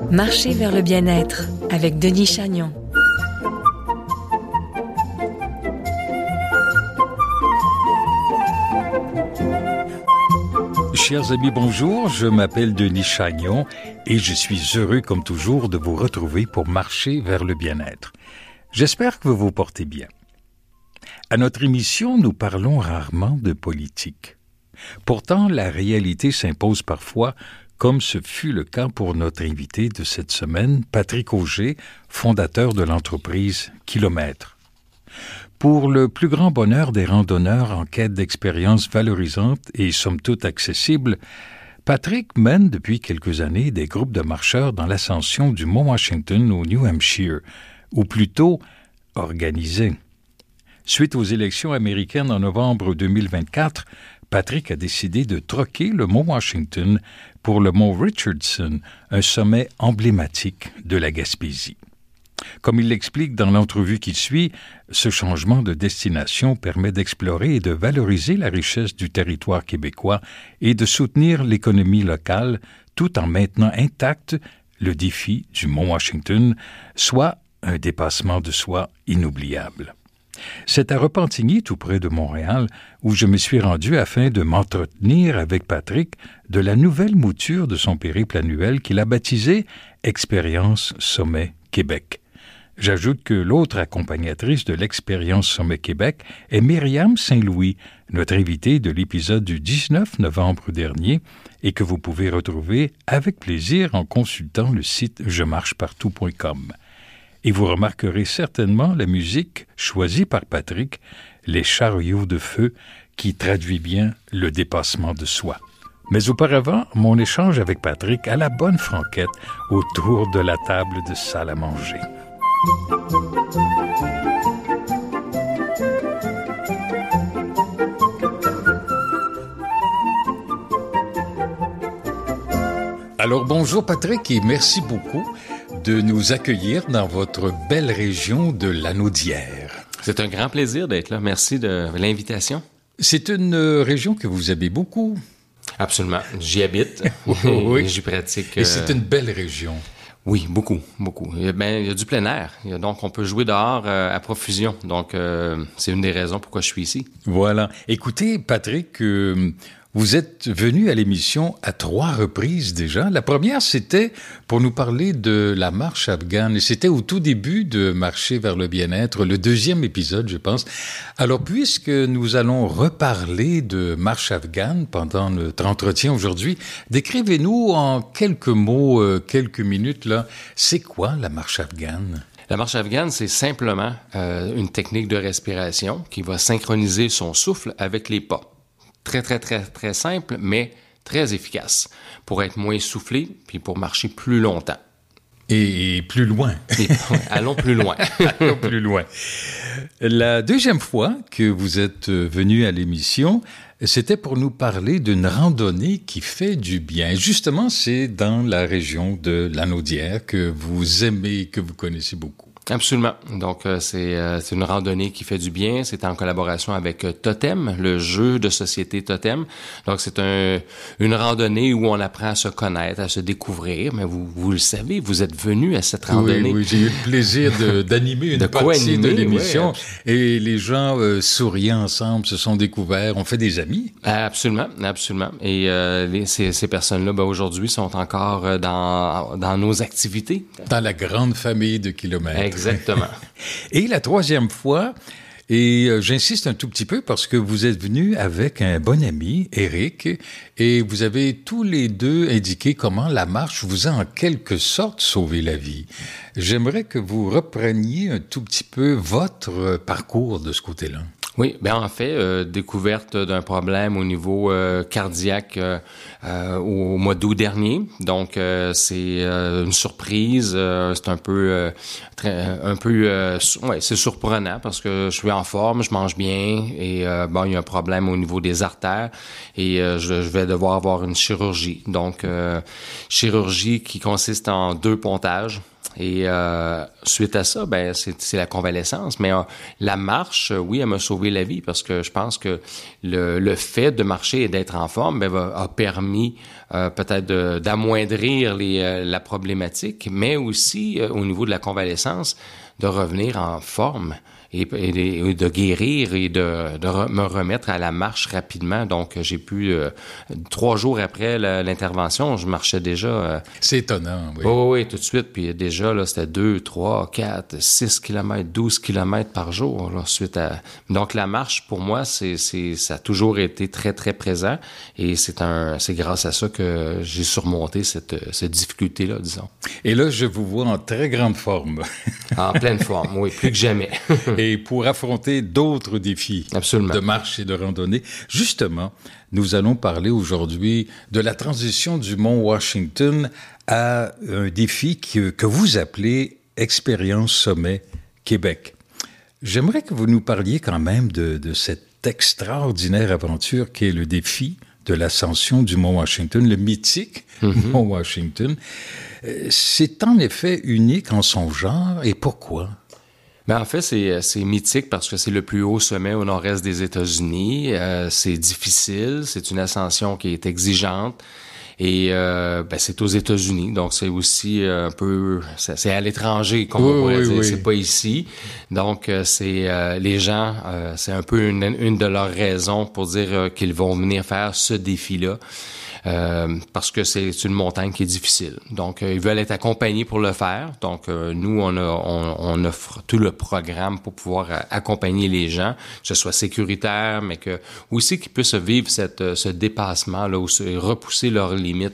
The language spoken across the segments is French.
Marcher vers le bien-être avec Denis Chagnon. Chers amis, bonjour, je m'appelle Denis Chagnon et je suis heureux comme toujours de vous retrouver pour marcher vers le bien-être. J'espère que vous vous portez bien. À notre émission, nous parlons rarement de politique. Pourtant, la réalité s'impose parfois, comme ce fut le cas pour notre invité de cette semaine, Patrick Auger, fondateur de l'entreprise Kilomètre. Pour le plus grand bonheur des randonneurs en quête d'expériences valorisantes et somme toute accessibles, Patrick mène depuis quelques années des groupes de marcheurs dans l'ascension du Mont Washington au New Hampshire, ou plutôt organisé. Suite aux élections américaines en novembre 2024, Patrick a décidé de troquer le Mont Washington pour le Mont Richardson, un sommet emblématique de la Gaspésie. Comme il l'explique dans l'entrevue qui suit, ce changement de destination permet d'explorer et de valoriser la richesse du territoire québécois et de soutenir l'économie locale tout en maintenant intact le défi du Mont Washington, soit un dépassement de soi inoubliable. C'est à Repentigny, tout près de Montréal, où je me suis rendu afin de m'entretenir avec Patrick de la nouvelle mouture de son périple annuel qu'il a baptisé « Expérience Sommet Québec ». J'ajoute que l'autre accompagnatrice de l'Expérience Sommet Québec est Myriam Saint-Louis, notre invitée de l'épisode du 19 novembre dernier, et que vous pouvez retrouver avec plaisir en consultant le site jemarchepartout.com. Et vous remarquerez certainement la musique choisie par Patrick, Les chariots de feu, qui traduit bien le dépassement de soi. Mais auparavant, mon échange avec Patrick à la bonne franquette autour de la table de salle à manger. Alors bonjour Patrick et merci beaucoup de nous accueillir dans votre belle région de Lanaudière. C'est un grand plaisir d'être là. Merci de l'invitation. C'est une région que vous aimez beaucoup. Absolument. J'y habite. Oui. Et j'y pratique. Et c'est une belle région. Oui, beaucoup. Il y a du plein air. Donc, on peut jouer dehors à profusion. Donc, c'est une des raisons pourquoi je suis ici. Voilà. Écoutez, Patrick, vous êtes venu à l'émission à 3 reprises déjà. La première, c'était pour nous parler de la marche afghane. Et c'était au tout début de Marcher vers le bien-être, le 2e épisode, je pense. Alors, puisque nous allons reparler de marche afghane pendant notre entretien aujourd'hui, décrivez-nous en quelques mots, quelques minutes, là, c'est quoi la marche afghane? La marche afghane, c'est simplement une technique de respiration qui va synchroniser son souffle avec les pas. Très, très, très, très simple, mais très efficace pour être moins essoufflé puis pour marcher plus longtemps. Et plus loin. Allons plus loin. Allons plus loin. La deuxième fois que vous êtes venu à l'émission, c'était pour nous parler d'une randonnée qui fait du bien. Justement, c'est dans la région de Lanaudière que vous aimez, que vous connaissez beaucoup. Absolument. Donc, c'est une randonnée qui fait du bien. C'est en collaboration avec Totem, le jeu de société Totem. Donc, c'est une randonnée où on apprend à se connaître, à se découvrir. Mais vous le savez, vous êtes venu à cette randonnée. Oui, j'ai eu le plaisir d'animer une partie de l'émission. Ouais. Et les gens souriant ensemble, se sont découverts, ont fait des amis. Absolument. Et ces personnes-là, aujourd'hui, sont encore dans nos activités. Dans la grande famille de Kilomètre. Exactement. Et la troisième fois, et j'insiste un tout petit peu parce que vous êtes venu avec un bon ami, Éric, et vous avez tous les deux indiqué comment la marche vous a en quelque sorte sauvé la vie. J'aimerais que vous repreniez un tout petit peu votre parcours de ce côté-là. Oui, en fait, découverte d'un problème au niveau cardiaque au mois d'août dernier. Donc, c'est une surprise. C'est un peu, c'est surprenant parce que je suis en forme, je mange bien et il y a un problème au niveau des artères et je vais devoir avoir une chirurgie. Donc, chirurgie qui consiste en 2 pontages. Et suite à ça, ben c'est la convalescence. Mais la marche, oui, elle m'a sauvé la vie parce que je pense que le fait de marcher et d'être en forme a permis peut-être d'amoindrir la problématique, mais aussi au niveau de la convalescence, de revenir en forme. Et de guérir et me remettre à la marche rapidement. Donc, j'ai pu, 3 jours après l'intervention, je marchais déjà. C'est étonnant, oui. Oui, tout de suite. Puis déjà, là, c'était 2, 3, 4, 6 kilomètres, 12 kilomètres par jour, là, suite à... Donc, la marche, pour moi, ça a toujours été très, très présent. Et c'est grâce à ça que j'ai surmonté cette difficulté-là, disons. Et là, je vous vois en très grande forme. En pleine forme, oui, plus que jamais. Et pour affronter d'autres défis Absolument. de marche et de randonnée. Justement, nous allons parler aujourd'hui de la transition du Mont Washington à un défi que vous appelez Expérience Sommet Québec. J'aimerais que vous nous parliez quand même de cette extraordinaire aventure qui est le défi de l'ascension du Mont Washington, le mythique Mont Washington. C'est en effet unique en son genre, et pourquoi? Ben en fait, c'est mythique parce que c'est le plus haut sommet au nord-est des États-Unis. C'est difficile, c'est une ascension qui est exigeante. Et c'est aux États-Unis, donc c'est aussi un peu... C'est à l'étranger, comme on pourrait dire. Oui. C'est pas ici. Donc, c'est les gens... c'est un peu une de leurs raisons pour dire qu'ils vont venir faire ce défi-là. Parce que c'est une montagne qui est difficile. Donc, ils veulent être accompagnés pour le faire. Donc, nous, on offre tout le programme pour pouvoir accompagner les gens, que ce soit sécuritaire, mais que aussi qu'ils puissent vivre ce dépassement-là, ou repousser leurs limites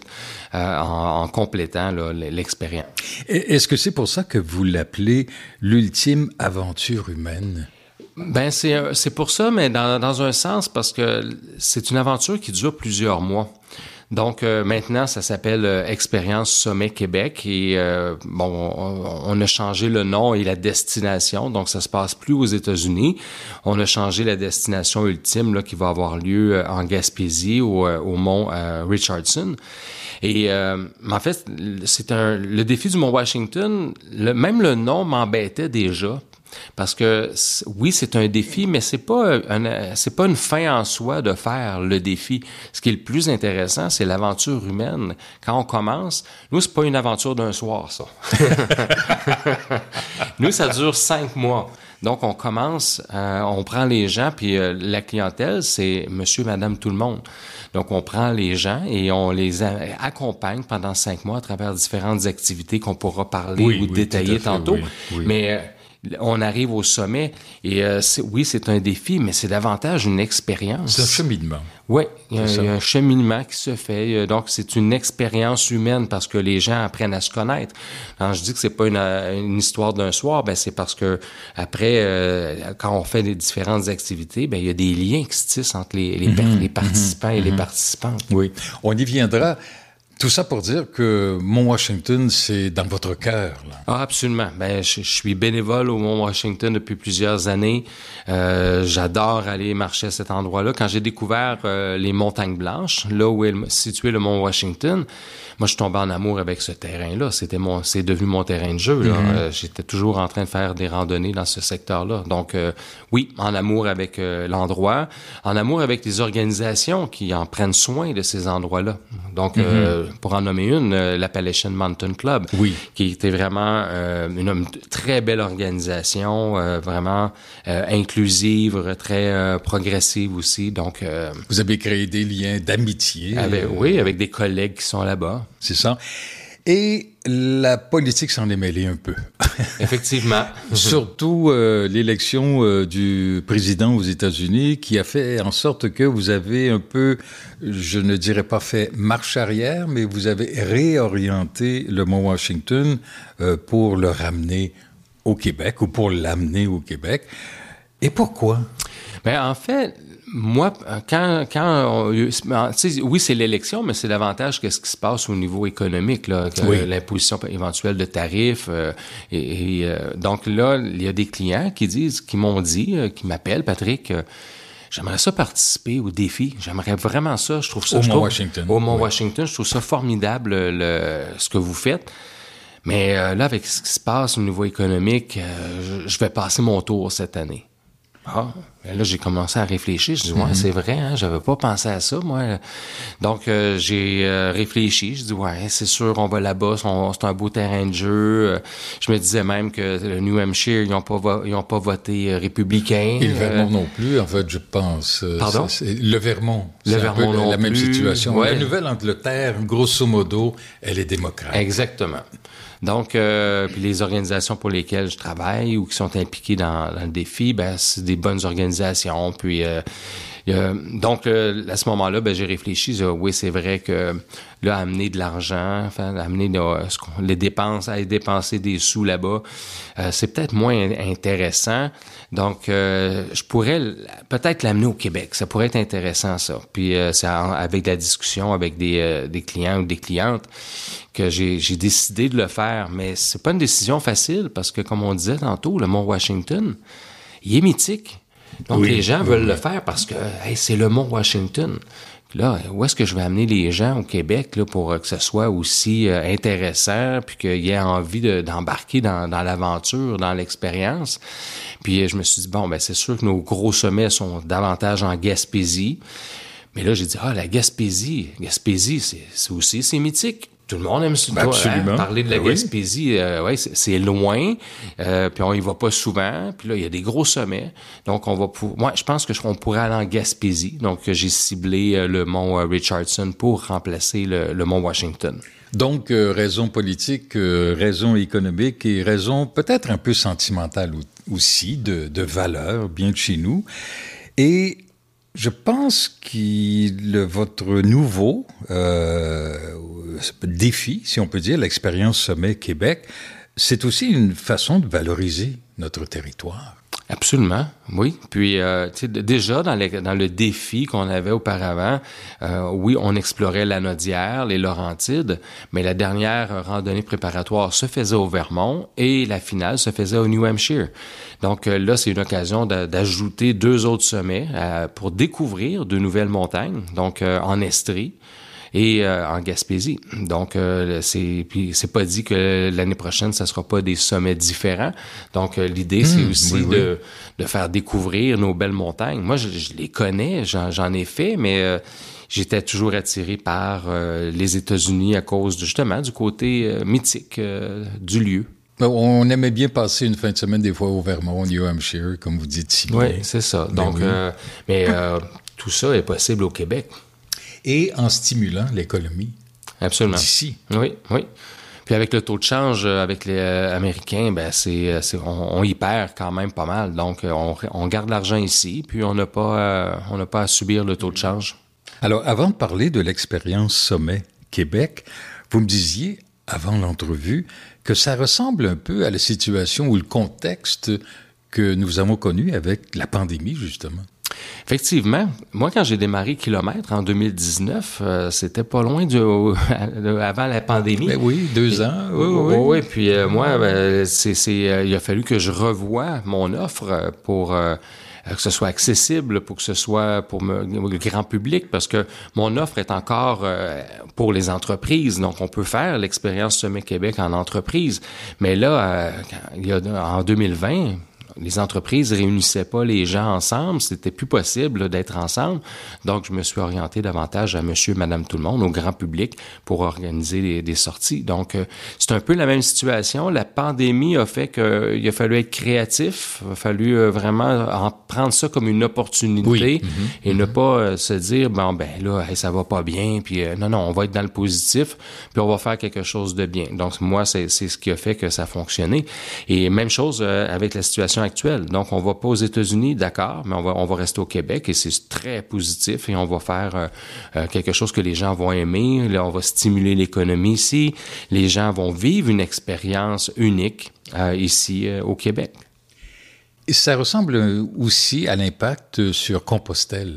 en complétant là, l'expérience. Est-ce que c'est pour ça que vous l'appelez l'ultime aventure humaine? Ben c'est pour ça, mais dans un sens, parce que c'est une aventure qui dure plusieurs mois. Donc maintenant, ça s'appelle Expérience Sommet Québec et on a changé le nom et la destination. Donc ça se passe plus aux États-Unis. On a changé la destination ultime là qui va avoir lieu en Gaspésie au mont Richardson. Et en fait, le défi du mont Washington. Même le nom m'embêtait déjà. Parce que oui, c'est un défi, mais c'est pas une fin en soi de faire le défi. Ce qui est le plus intéressant, c'est l'aventure humaine. Quand on commence, nous, c'est pas une aventure d'un soir, ça. Nous, ça dure 5 mois. Donc, on commence, on prend les gens, puis la clientèle, c'est monsieur, madame, tout le monde. Donc, on prend les gens et on les accompagne pendant 5 mois à travers différentes activités qu'on pourra parler ou détailler tantôt. Oui. Mais on arrive au sommet et c'est un défi, mais c'est davantage une expérience. C'est un cheminement. Oui, il y a un cheminement qui se fait. Donc, c'est une expérience humaine parce que les gens apprennent à se connaître. Quand je dis que c'est pas une histoire d'un soir, ben c'est parce que après, quand on fait les différentes activités, ben il y a des liens qui se tissent entre les participants et les participantes. Oui, on y viendra. Tout ça pour dire que Mont Washington, c'est dans votre cœur, là. Ah, absolument. Ben, je suis bénévole au Mont Washington depuis plusieurs années. J'adore aller marcher à cet endroit-là. Quand j'ai découvert les Montagnes Blanches, là où est situé le Mont Washington, moi, je suis tombé en amour avec ce terrain-là. C'est devenu mon terrain de jeu, là. J'étais toujours en train de faire des randonnées dans ce secteur-là. Donc, oui, en amour avec l'endroit, en amour avec les organisations qui en prennent soin de ces endroits-là. Donc, pour en nommer une, l'Appalachian Mountain Club, qui était vraiment une très belle organisation, vraiment inclusive, très progressive aussi. Donc, vous avez créé des liens d'amitié. Avec des collègues qui sont là-bas. C'est ça. Et la politique s'en est mêlée un peu. Effectivement. Surtout l'élection du président aux États-Unis qui a fait en sorte que vous avez un peu, je ne dirais pas fait marche arrière, mais vous avez réorienté le Mont Washington pour le ramener au Québec ou pour l'amener au Québec. Et pourquoi? Ben en fait, moi, oui, c'est l'élection, mais c'est davantage qu'est-ce qui se passe au niveau économique, là, l'imposition éventuelle de tarifs. Donc là, il y a des clients qui m'ont dit, qui m'appellent, Patrick, j'aimerais ça participer au défi. J'aimerais vraiment ça. Je trouve ça au Mont Washington. Au Mont Washington, je trouve ça formidable ce que vous faites. Mais là, avec ce qui se passe au niveau économique, je vais passer mon tour cette année. Ah, là, j'ai commencé à réfléchir. Je dis, ouais, c'est vrai, hein, j'avais pas pensé à ça, moi. Donc, j'ai réfléchi. Je dis, ouais, c'est sûr, on va là-bas, c'est un beau terrain de jeu. Je me disais même que le New Hampshire, ils ont pas voté républicain. Et le Vermont non plus, en fait, je pense. Pardon? Le Vermont. Le Vermont non la même plus. situation. Ouais. La Nouvelle-Angleterre, grosso modo, elle est démocrate. Exactement. Donc, puis les organisations pour lesquelles je travaille ou qui sont impliquées dans le défi, ben c'est des bonnes organisations. Puis, donc, à ce moment-là, ben j'ai réfléchi. J'ai dit, oui, c'est vrai que là, amener de l'argent, amener les dépenses, aller dépenser des sous là-bas, c'est peut-être moins intéressant. Donc, je pourrais peut-être l'amener au Québec. Ça pourrait être intéressant, ça. Puis, c'est avec la discussion avec des clients ou des clientes que j'ai décidé de le faire. Mais c'est pas une décision facile parce que, comme on disait tantôt, le Mont Washington, il est mythique. Donc, les gens veulent le faire parce que c'est le Mont Washington. Là, où est-ce que je vais amener les gens au Québec là, pour que ce soit aussi intéressant puis qu'ils aient envie d'embarquer dans l'aventure, dans l'expérience? Puis, je me suis dit, bon, ben c'est sûr que nos gros sommets sont davantage en Gaspésie. Mais là, j'ai dit, la Gaspésie, c'est mythique. Tout le monde aime ça. Absolument. Parler de la Gaspésie, c'est loin, puis on y va pas souvent, puis là, il y a des gros sommets. Donc, moi, je pense qu'on pourrait aller en Gaspésie. Donc, j'ai ciblé le mont Richardson pour remplacer le mont Washington. Donc, raison politique, raison économique et raison peut-être un peu sentimentale aussi, de valeur, bien de chez nous. Et je pense que votre nouveau défi, si on peut dire, l'expérience Sommet Québec, c'est aussi une façon de valoriser notre territoire. Absolument, oui. Puis, déjà, dans le défi qu'on avait auparavant, oui, on explorait la Nodière, les Laurentides, mais la dernière randonnée préparatoire se faisait au Vermont et la finale se faisait au New Hampshire. Donc là, c'est une occasion d'ajouter 2 autres sommets pour découvrir de nouvelles montagnes, donc en Estrie et en Gaspésie. Donc, c'est pas dit que l'année prochaine, ça sera pas des sommets différents. Donc, l'idée, c'est aussi de faire découvrir nos belles montagnes. Moi, je les connais, j'en ai fait, mais j'étais toujours attiré par les États-Unis à cause justement du côté mythique du lieu. On aimait bien passer une fin de semaine des fois au Vermont, au New Hampshire, comme vous dites si bien. Oui, c'est ça. Donc, tout ça est possible au Québec. Et en stimulant l'économie. Absolument. D'ici. Oui. Puis avec le taux de change avec les Américains, ben on y perd quand même pas mal. Donc on garde l'argent ici, puis on n'a pas à subir le taux de change. Alors avant de parler de l'expérience Sommet Québec, vous me disiez avant l'entrevue que ça ressemble un peu à la situation ou le contexte que nous avons connu avec la pandémie justement. Effectivement. Moi, quand j'ai démarré Kilomètre en 2019, c'était pas loin avant la pandémie. Ben oui, 2 ans. Oui. Puis moi, il a fallu que je revoie mon offre pour que ce soit accessible, pour que ce soit pour le grand public, parce que mon offre est encore pour les entreprises. Donc, on peut faire l'expérience Sommet Québec en entreprise. Mais là, en 2020... les entreprises réunissaient pas les gens ensemble, c'était plus possible là, d'être ensemble. Donc, je me suis orienté davantage à monsieur, madame, tout le monde, au grand public, pour organiser des sorties. Donc, c'est un peu la même situation. La pandémie a fait qu'il a fallu être créatif, il a fallu vraiment prendre ça comme une opportunité et ne pas se dire, ça va pas bien, puis non, on va être dans le positif, puis on va faire quelque chose de bien. Donc, moi, c'est ce qui a fait que ça a fonctionné. Et même chose avec la situation actuelle. Donc, on va pas aux États-Unis, d'accord, mais on va rester au Québec et c'est très positif et on va faire quelque chose que les gens vont aimer. Là, on va stimuler l'économie ici. Les gens vont vivre une expérience unique ici au Québec. Et ça ressemble aussi à l'impact sur Compostelle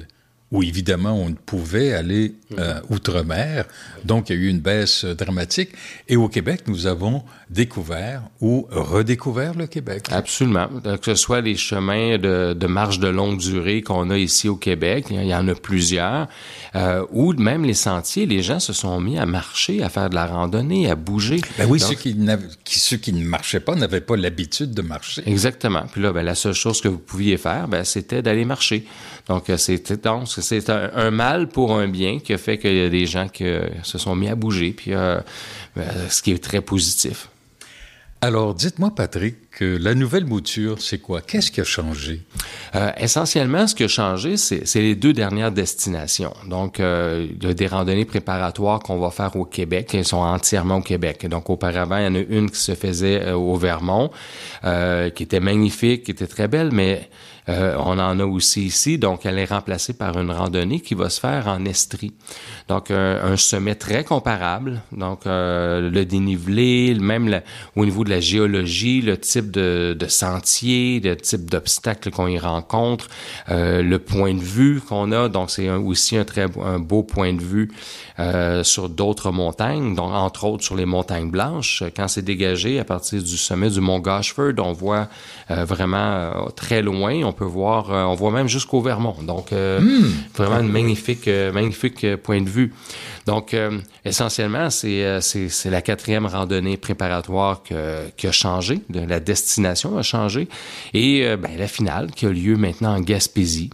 où évidemment on ne pouvait aller outre-mer, donc il y a eu une baisse dramatique. Et au Québec, nous avons découvert ou redécouvert le Québec. Absolument. Que ce soit les chemins de marche de longue durée qu'on a ici au Québec, il y en a plusieurs, ou même les sentiers, les gens se sont mis à marcher, à faire de la randonnée, à bouger. Ben oui, donc, ceux qui ne marchaient pas n'avaient pas l'habitude de marcher. Exactement. Puis là, la seule chose que vous pouviez faire, c'était d'aller marcher. Donc, c'est un mal pour un bien qui a fait qu'il y a des gens qui se sont mis à bouger, puis ce qui est très positif. Alors, dites-moi, Patrick, la nouvelle mouture, c'est quoi? Qu'est-ce qui a changé? Essentiellement, ce qui a changé, c'est les 2 dernières destinations. Donc, il y a des randonnées préparatoires qu'on va faire au Québec. Elles sont entièrement au Québec. Donc, auparavant, il y en a une qui se faisait au Vermont, qui était magnifique, qui était très belle, mais on en a aussi ici, donc elle est remplacée par une randonnée qui va se faire en Estrie. Donc, un sommet très comparable. Donc, le dénivelé, même au niveau de la géologie, le type de sentier, le type d'obstacles qu'on y rencontre, le point de vue qu'on a. Donc, c'est aussi un beau point de vue sur d'autres montagnes, donc entre autres sur les montagnes blanches. Quand c'est dégagé à partir du sommet du mont Gashford, on voit vraiment très loin. On voit même jusqu'au Vermont. Donc, vraiment un magnifique point de vue. Donc, essentiellement, c'est la 4e randonnée préparatoire qui a changé, la destination a changé, et la finale qui a lieu maintenant en Gaspésie.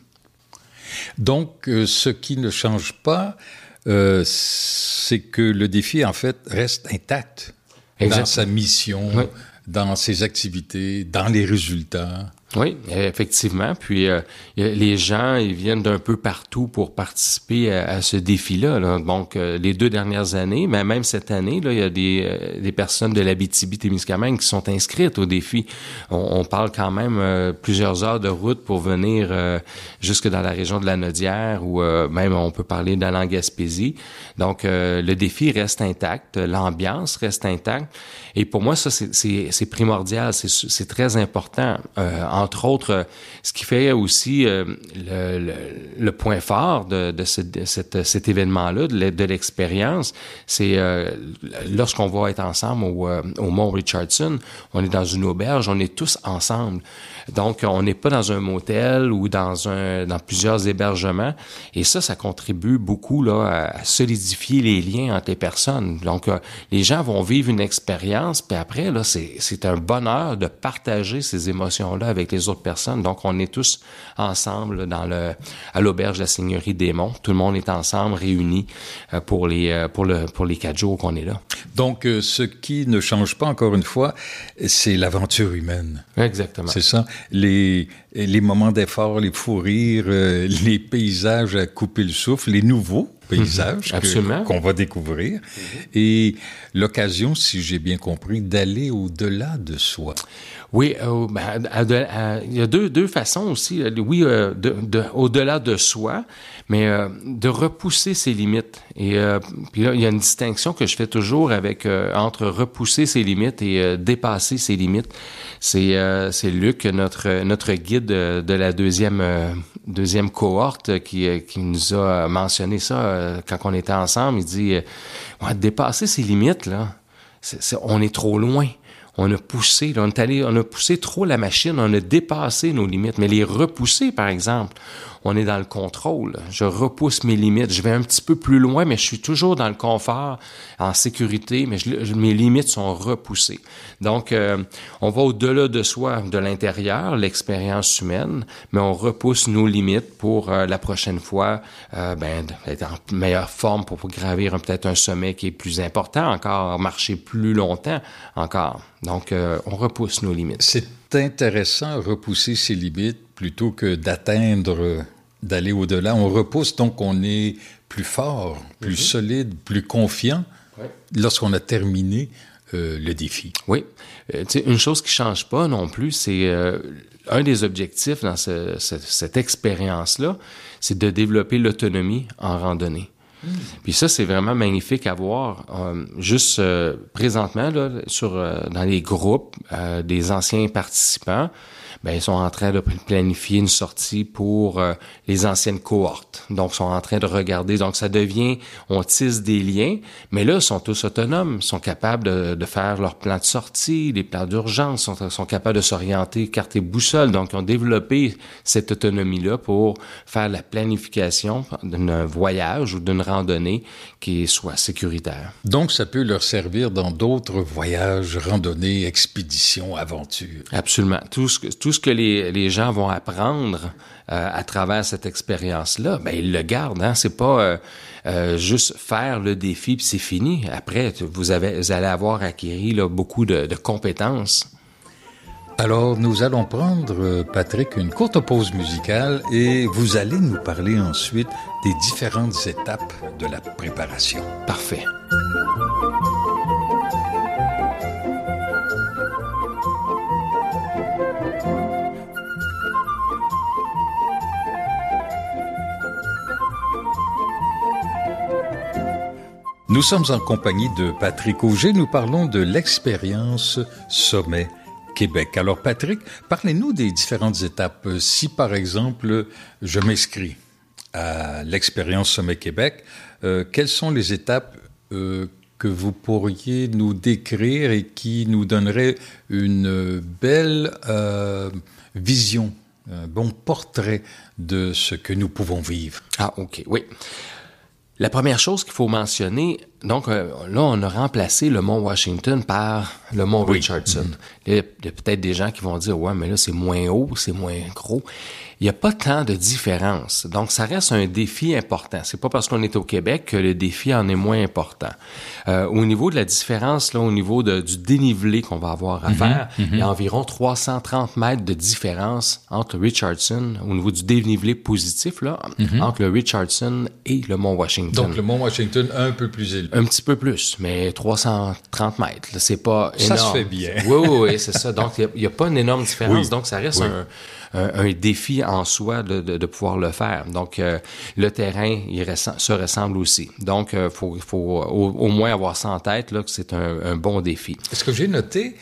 Donc, ce qui ne change pas, c'est que le défi, en fait, reste intact. Exactement. Dans sa mission, oui. Dans ses activités, dans les résultats. Oui, effectivement. Puis les gens, ils viennent d'un peu partout pour participer à ce défi-là. Là. Donc, les 2 dernières années, mais même cette année, là, il y a des personnes de l'Abitibi-Témiscamingue qui sont inscrites au défi. On parle quand même plusieurs heures de route pour venir jusque dans la région de la Nodière, ou même on peut parler d'aller en Gaspésie. Donc, le défi reste intact, l'ambiance reste intacte. Et pour moi, ça, c'est primordial, c'est très important. Entre autres, ce qui fait aussi le point fort de cet événement-là, de l'expérience, c'est lorsqu'on va être ensemble au Mont Richardson, on est dans une auberge, on est tous ensemble. Donc, on n'est pas dans un motel ou dans plusieurs hébergements. Et ça contribue beaucoup là à solidifier les liens entre les personnes. Donc, les gens vont vivre une expérience, puis après, là, c'est un bonheur de partager ces émotions-là avec les autres personnes. Donc, on est tous ensemble à l'auberge de la Seigneurie des Monts. Tout le monde est ensemble, réunis pour les 4 jours qu'on est là. Donc, ce qui ne change pas, encore une fois, c'est l'aventure humaine. Exactement. C'est ça. Les moments d'effort, les fous rires, les paysages à couper le souffle, les nouveaux paysages qu'on va découvrir, et l'occasion, si j'ai bien compris, d'aller au-delà de soi. Oui, il y a deux façons aussi. Oui, au-delà de soi, mais de repousser ses limites. Et puis là, il y a une distinction que je fais toujours entre repousser ses limites et dépasser ses limites. C'est Luc, notre guide de la deuxième cohorte, qui nous a mentionné ça quand on était ensemble. Il dit dépasser ses limites, là, on est trop loin. On a poussé trop la machine, on a dépassé nos limites. Mais les repousser, par exemple, on est dans le contrôle. Je repousse mes limites. Je vais un petit peu plus loin, mais je suis toujours dans le confort, en sécurité, mais mes limites sont repoussées. Donc, on va au-delà de soi, de l'intérieur, l'expérience humaine, mais on repousse nos limites pour la prochaine fois être en meilleure forme pour gravir peut-être un sommet qui est plus important encore, marcher plus longtemps encore. Donc, on repousse nos limites. C'est intéressant, repousser ses limites plutôt que d'aller au-delà. On repousse, donc on est plus fort, plus solide, plus confiant lorsqu'on a terminé le défi. Oui. Une chose qui ne change pas non plus, c'est un des objectifs dans cette expérience-là, c'est de développer l'autonomie en randonnée. Puis ça, c'est vraiment magnifique à voir. Juste présentement, là, dans les groupes des anciens participants, ben, ils sont en train de planifier une sortie pour les anciennes cohortes. Donc, ils sont en train de regarder. Donc, ça devient, on tisse des liens, mais là, ils sont tous autonomes. Ils sont capables de faire leur plan de sortie, les plans d'urgence, sont capables de s'orienter carte et boussole. Donc, ils ont développé cette autonomie-là pour faire la planification d'un voyage ou d'une randonnée qui soit sécuritaire. Donc, ça peut leur servir dans d'autres voyages, randonnées, expéditions, aventures. Absolument. Tout ce que les gens vont apprendre à travers cette expérience-là, ben ils le gardent. Hein? C'est pas juste faire le défi puis c'est fini. Après, vous allez avoir acquis là, beaucoup de compétences. Alors, nous allons prendre, Patrick, une courte pause musicale et vous allez nous parler ensuite des différentes étapes de la préparation. Parfait. Nous sommes en compagnie de Patrick Auger. Nous parlons de l'expérience Sommet Québec. Alors, Patrick, parlez-nous des différentes étapes. Si, par exemple, je m'inscris à l'expérience Sommet Québec, quelles sont les étapes que vous pourriez nous décrire et qui nous donneraient une belle vision, un bon portrait de ce que nous pouvons vivre? Ah, OK, oui. La première chose qu'il faut mentionner, donc là, on a remplacé le mont Washington par le mont Richardson. Il y a peut-être des gens qui vont dire « Ouais, mais là, c'est moins haut, c'est moins gros ». Il n'y a pas tant de différence. Donc, ça reste un défi important. C'est pas parce qu'on est au Québec que le défi en est moins important. Au niveau de la différence, là, au niveau du dénivelé qu'on va avoir à faire, il y a environ 330 mètres de différence entre Richardson, au niveau du dénivelé positif, là, entre le Richardson et le mont Washington. Donc, le mont Washington, un peu plus élevé. Un petit peu plus, mais 330 mètres, là, c'est pas énorme. Ça se fait bien. Oui, c'est ça. Donc, il n'y a pas une énorme différence. Oui. Donc, ça reste un défi en soi de pouvoir le faire. Donc, le terrain, se ressemble aussi. Donc, faut au moins avoir ça en tête, là, que c'est un bon défi. Ce que j'ai noté,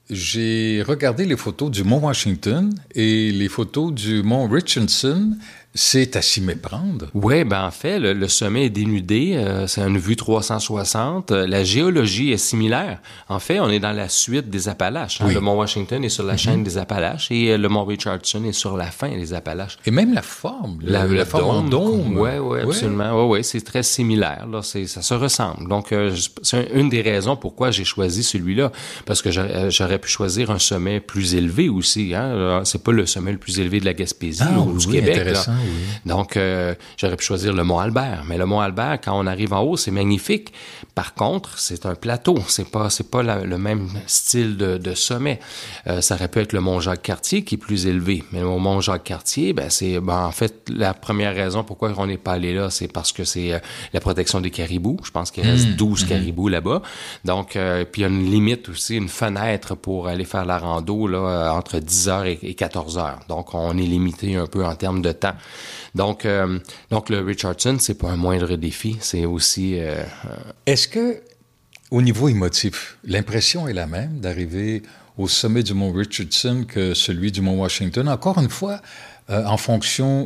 j'ai regardé les photos du mont Washington et les photos du mont Richardson. C'est à s'y méprendre. Oui, ben en fait, le sommet est dénudé, c'est une vue 360. La géologie est similaire. En fait, on est dans la suite des Appalaches. Hein. Le mont Washington est sur la chaîne des Appalaches et le mont Richardson est sur la fin des Appalaches. Et même la forme, la forme en dôme. Oui, absolument. Oui, c'est très similaire. Là, ça se ressemble. Donc, c'est une des raisons pourquoi j'ai choisi celui-là, parce que j'aurais pu choisir un sommet plus élevé aussi. Hein. C'est pas le sommet le plus élevé de la Gaspésie ou du Québec. Intéressant. Là. Oui. Donc, j'aurais pu choisir le Mont-Albert. Mais le Mont-Albert, quand on arrive en haut, c'est magnifique. Par contre, c'est un plateau. C'est pas le même style de sommet. Ça aurait pu être le Mont-Jacques-Cartier qui est plus élevé. Mais le Mont-Jacques-Cartier, en fait, la première raison pourquoi on n'est pas allé là, c'est parce que c'est la protection des caribous. Je pense qu'il reste 12 caribous là-bas. Donc, puis il y a une limite aussi, une fenêtre pour aller faire la rando là, entre 10h et 14h. Donc, on est limité un peu en termes de temps. Donc le Richardson, c'est pas un moindre défi, c'est aussi... Est-ce que, au niveau émotif, l'impression est la même d'arriver au sommet du mont Richardson que celui du mont Washington? Encore une fois, en fonction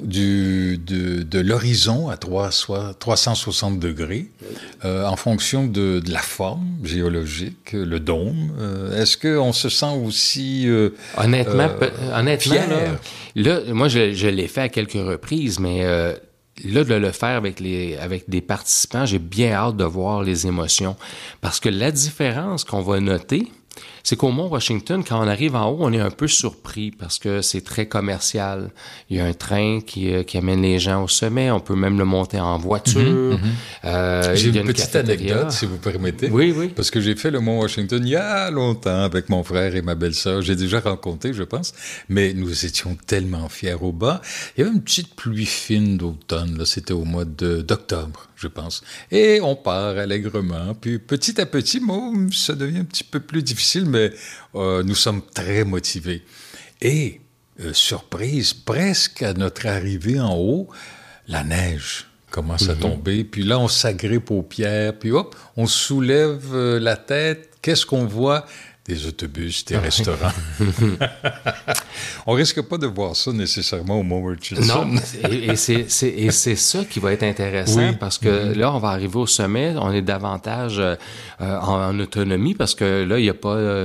de l'horizon à 360 degrés, en fonction de la forme géologique, le dôme, est-ce qu'on se sent aussi honnêtement, fier? Là, moi, je l'ai fait à quelques reprises, mais là, de le faire avec des participants, j'ai bien hâte de voir les émotions. Parce que la différence qu'on va noter, c'est qu'au Mont Washington, quand on arrive en haut, on est un peu surpris parce que c'est très commercial. Il y a un train qui amène les gens au sommet. On peut même le monter en voiture. J'ai une petite anecdote, si vous permettez. Oui. Parce que j'ai fait le Mont Washington il y a longtemps avec mon frère et ma belle-sœur. J'ai déjà rencontré, je pense. Mais nous étions tellement fiers au bas. Il y avait une petite pluie fine d'automne. Là, c'était au mois d'octobre, je pense. Et on part allègrement. Puis petit à petit, ça devient un petit peu plus difficile, mais nous sommes très motivés. Et, surprise, presque à notre arrivée en haut, la neige commence à tomber. Puis là, on s'agrippe aux pierres. Puis hop, on soulève la tête. Qu'est-ce qu'on voit? Des autobus, des restaurants. On risque pas de voir ça nécessairement au Mont Murchison. Non, et c'est ça qui va être intéressant parce que là, on va arriver au sommet, on est davantage en autonomie parce que là, il y a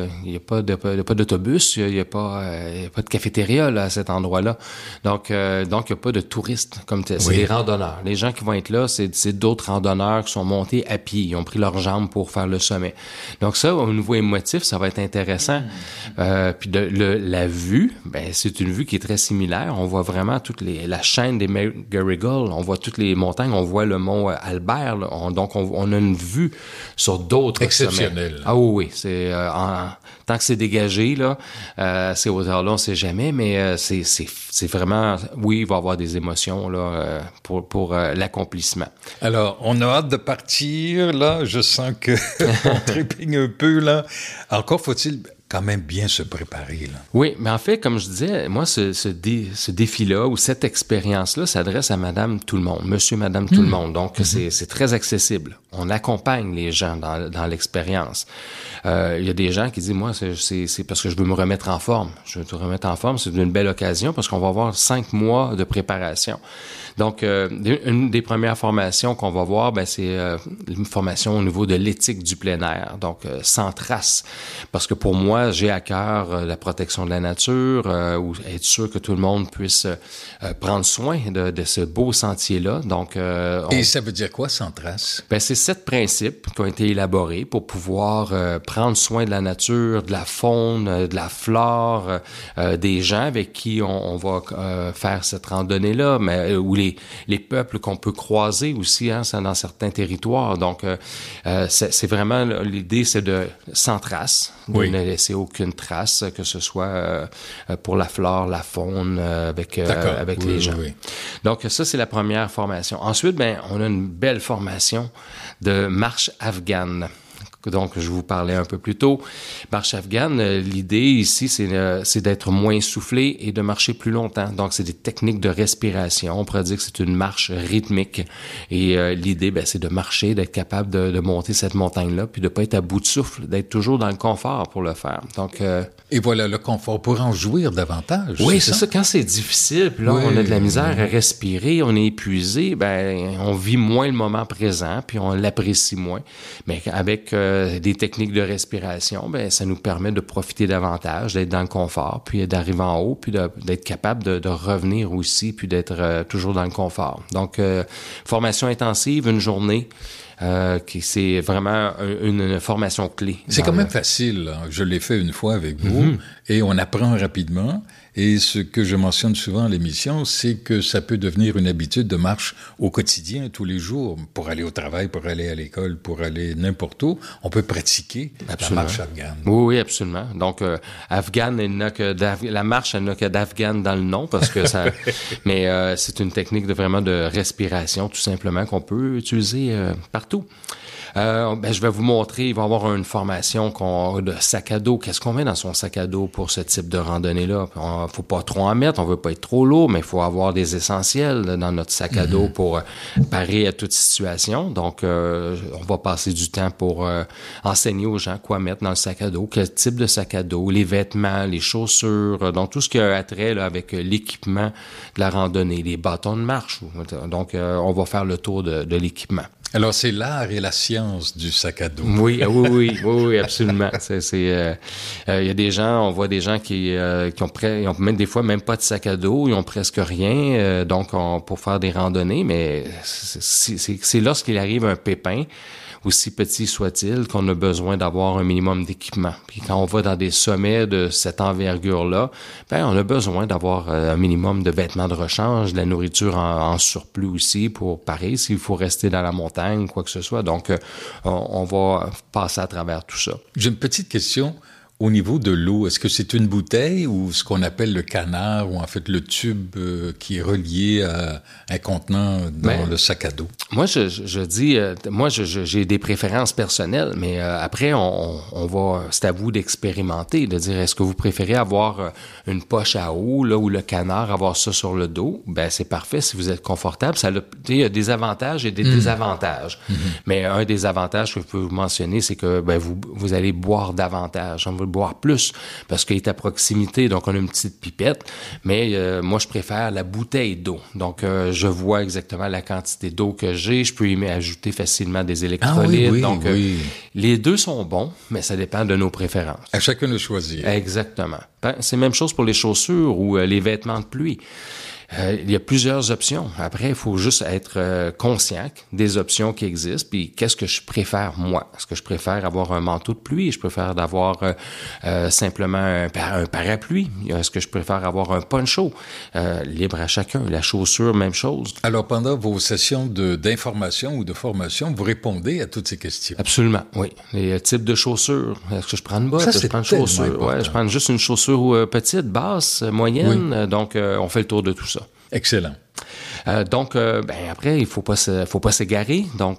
pas d'autobus, il y a pas de cafétéria là, à cet endroit-là. Donc il y a pas de touristes comme c'est des randonneurs. Les gens qui vont être là, c'est d'autres randonneurs qui sont montés à pied, ils ont pris leurs jambes pour faire le sommet. Donc ça, au niveau émotif, ça va être intéressant. Puis la vue, ben c'est une vue qui est très similaire. On voit vraiment la chaîne des McGarrigle, on voit toutes les montagnes, on voit le mont Albert. Là. Donc on a une vue sur d'autres exceptionnelle. Sommets. Ah oui, c'est tant que c'est dégagé là, ces hauteurs-là, on sait jamais, mais c'est vraiment, oui, il va y avoir des émotions là pour l'accomplissement. Alors, on a hâte de partir là. Je sens que on trépigne un peu là. Encore faut-il quand même bien se préparer, là. Oui, mais en fait, comme je disais, moi, ce défi-là ou cette expérience-là s'adresse à madame tout le monde, monsieur, madame tout le monde. Donc, c'est très accessible. On accompagne les gens dans l'expérience. Il y a des gens qui disent, moi, c'est parce que je veux me remettre en forme. Je veux te remettre en forme. C'est une belle occasion parce qu'on va avoir 5 mois de préparation. Donc, une des premières formations qu'on va voir, ben, c'est une formation au niveau de l'éthique du plein air. Donc, sans trace. Parce que pour moi, j'ai à cœur la protection de la nature, ou être sûr que tout le monde puisse prendre soin de ce beau sentier-là. Donc, et ça veut dire quoi, sans trace? Ben, c'est 7 principes qui ont été élaborés pour pouvoir prendre soin de la nature, de la faune, de la flore, des gens avec qui on va faire cette randonnée-là, mais où les peuples qu'on peut croiser aussi, hein, dans certains territoires. Donc, c'est vraiment l'idée, c'est de sans trace, de ne laisser aucune trace, que ce soit pour la flore, la faune, avec les gens. Oui. Donc, ça, c'est la première formation. Ensuite, ben, on a une belle formation de marche afghane. Donc, je vous parlais un peu plus tôt. Marche afghane, l'idée ici, c'est d'être moins essoufflé et de marcher plus longtemps. Donc, c'est des techniques de respiration. On pourrait dire que c'est une marche rythmique. Et l'idée, ben, c'est de marcher, d'être capable de monter cette montagne-là, puis de pas être à bout de souffle, d'être toujours dans le confort pour le faire. Donc, et voilà, le confort pour en jouir davantage. Oui, c'est ça. Quand c'est difficile, puis là, on a de la misère à respirer, on est épuisé, ben, on vit moins le moment présent, puis on l'apprécie moins. Mais avec des techniques de respiration, ben ça nous permet de profiter davantage, d'être dans le confort, puis d'arriver en haut, puis d'être capable de revenir aussi, puis d'être toujours dans le confort. Donc, formation intensive, une journée, c'est vraiment une formation clé. C'est quand même facile, là. Je l'ai fait une fois avec vous, et on apprend rapidement. Et ce que je mentionne souvent à l'émission, c'est que ça peut devenir une habitude de marche au quotidien, tous les jours, pour aller au travail, pour aller à l'école, pour aller n'importe où. On peut pratiquer la marche afghane. Oui, absolument. Donc, afghane, la marche, elle n'a que d'afghane dans le nom, parce que ça. Mais c'est une technique vraiment de respiration, tout simplement, qu'on peut utiliser partout. Ben, je vais vous montrer, il va y avoir une formation de sac à dos. Qu'est-ce qu'on met dans son sac à dos pour ce type de randonnée-là? Faut pas trop en mettre, on veut pas être trop lourd, mais il faut avoir des essentiels dans notre sac à dos pour parer à toute situation. Donc, on va passer du temps pour enseigner aux gens quoi mettre dans le sac à dos, quel type de sac à dos, les vêtements, les chaussures, donc tout ce qui a trait là, avec l'équipement de la randonnée, les bâtons de marche. Donc, on va faire le tour de l'équipement. Alors, c'est l'art et la science du sac à dos. Oui, absolument. Il y a des gens, on voit des gens qui ont même des fois même pas de sac à dos, ils ont presque rien, donc pour faire des randonnées, mais c'est lorsqu'il arrive un pépin, aussi petit soit-il, qu'on a besoin d'avoir un minimum d'équipement. Puis quand on va dans des sommets de cette envergure-là, ben on a besoin d'avoir un minimum de vêtements de rechange, de la nourriture en surplus aussi pour pareil, s'il faut rester dans la montagne, quoi que ce soit. Donc, on va passer à travers tout ça. J'ai une petite question. au niveau de l'eau, est-ce que c'est une bouteille ou ce qu'on appelle le canard, ou en fait le tube qui est relié à un contenant dans le sac à dos? Moi, je dis, j'ai des préférences personnelles, mais après, on va, c'est à vous d'expérimenter, de dire, est-ce que vous préférez avoir une poche à eau, là, ou le canard, avoir ça sur le dos? Ben, c'est parfait si vous êtes confortable. Il y a des avantages et des désavantages. Mais un des avantages que je peux vous mentionner, c'est que, ben, vous allez boire davantage. On va boire plus parce qu'il est à proximité, donc on a une petite pipette. Mais moi, je préfère la bouteille d'eau. Donc, je vois exactement la quantité d'eau que j'ai. Je peux y ajouter facilement des électrolytes. Oui, donc, oui. Les deux sont bons, mais ça dépend de nos préférences. À chacun de choisir. Exactement. Ben, c'est la même chose pour les chaussures ou les vêtements de pluie. Il y a plusieurs options. Après, il faut juste être conscient des options qui existent. Puis, qu'est-ce que je préfère, moi? Est-ce que je préfère avoir un manteau de pluie? Je préfère d'avoir simplement un parapluie? Est-ce que je préfère avoir un poncho? Libre à chacun. La chaussure, même chose. Alors, pendant vos sessions d'information ou de formation, vous répondez à toutes ces questions? Absolument, oui. Les types de chaussures. Est-ce que je prends une botte? Ça, je prends une chaussure? Ouais, je prends juste une chaussure petite, basse, moyenne. Oui. Donc, on fait le tour de tout ça. Excellent. Donc, après, il faut pas s'égarer. Donc,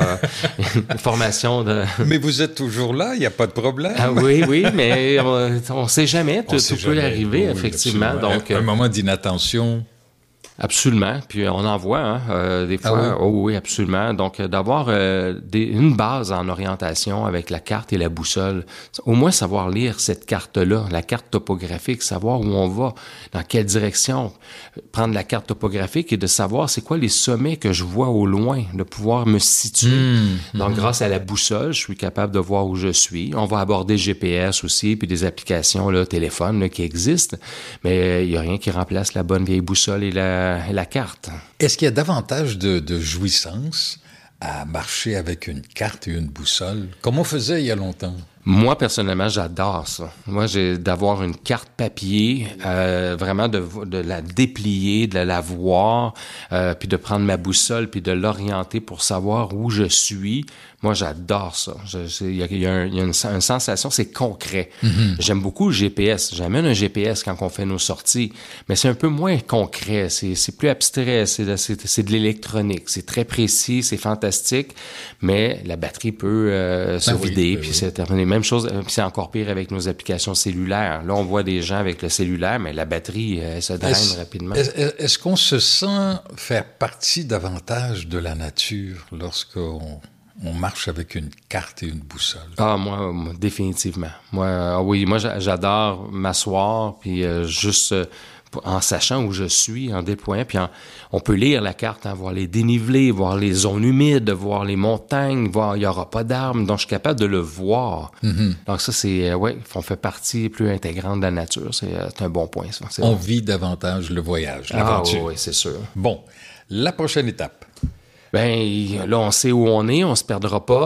une formation de... Mais vous êtes toujours là, il n'y a pas de problème. Ah, oui, mais on sait jamais. Tout peut arriver, effectivement. Absolument. Donc, un moment d'inattention. Absolument. Puis on en voit des fois. Ah oui? Oh oui, absolument. Donc d'avoir une base en orientation avec la carte et la boussole. Au moins savoir lire cette carte-là, la carte topographique, savoir où on va, dans quelle direction. Prendre la carte topographique et de savoir c'est quoi les sommets que je vois au loin, de pouvoir me situer. Donc grâce à la boussole, je suis capable de voir où je suis. On va aborder GPS aussi, puis des applications là, téléphone là, qui existent. Mais il n'y a rien qui remplace la bonne vieille boussole et la carte. Est-ce qu'il y a davantage de jouissance à marcher avec une carte et une boussole, comme on faisait il y a longtemps? Moi, personnellement, j'adore ça. Moi, j'ai d'avoir une carte papier, vraiment de la déplier, de la voir, puis de prendre ma boussole, puis de l'orienter pour savoir où je suis. Moi, j'adore ça. Il y a une sensation, c'est concret. J'aime beaucoup le GPS. J'amène un GPS quand on fait nos sorties, mais c'est un peu moins concret. C'est plus abstrait. C'est de l'électronique. C'est très précis, c'est fantastique, mais la batterie peut se vider, puis c'est terminé. Même chose, puis c'est encore pire avec nos applications cellulaires. Là, on voit des gens avec le cellulaire, mais la batterie, elle se draine rapidement. Est-ce qu'on se sent faire partie davantage de la nature lorsqu'on marche avec une carte et une boussole? Ah, moi définitivement. Moi j'adore m'asseoir, puis juste... en sachant où je suis, en déployant, puis on peut lire la carte, voir les dénivelés, voir les zones humides, voir les montagnes, voir il n'y aura pas d'arbres, donc je suis capable de le voir. Donc ça, on fait partie plus intégrante de la nature, c'est un bon point, ça. On vit davantage le voyage, l'aventure. Oui, c'est sûr. Bon, la prochaine étape. Ben là, on sait où on est, on se perdra pas,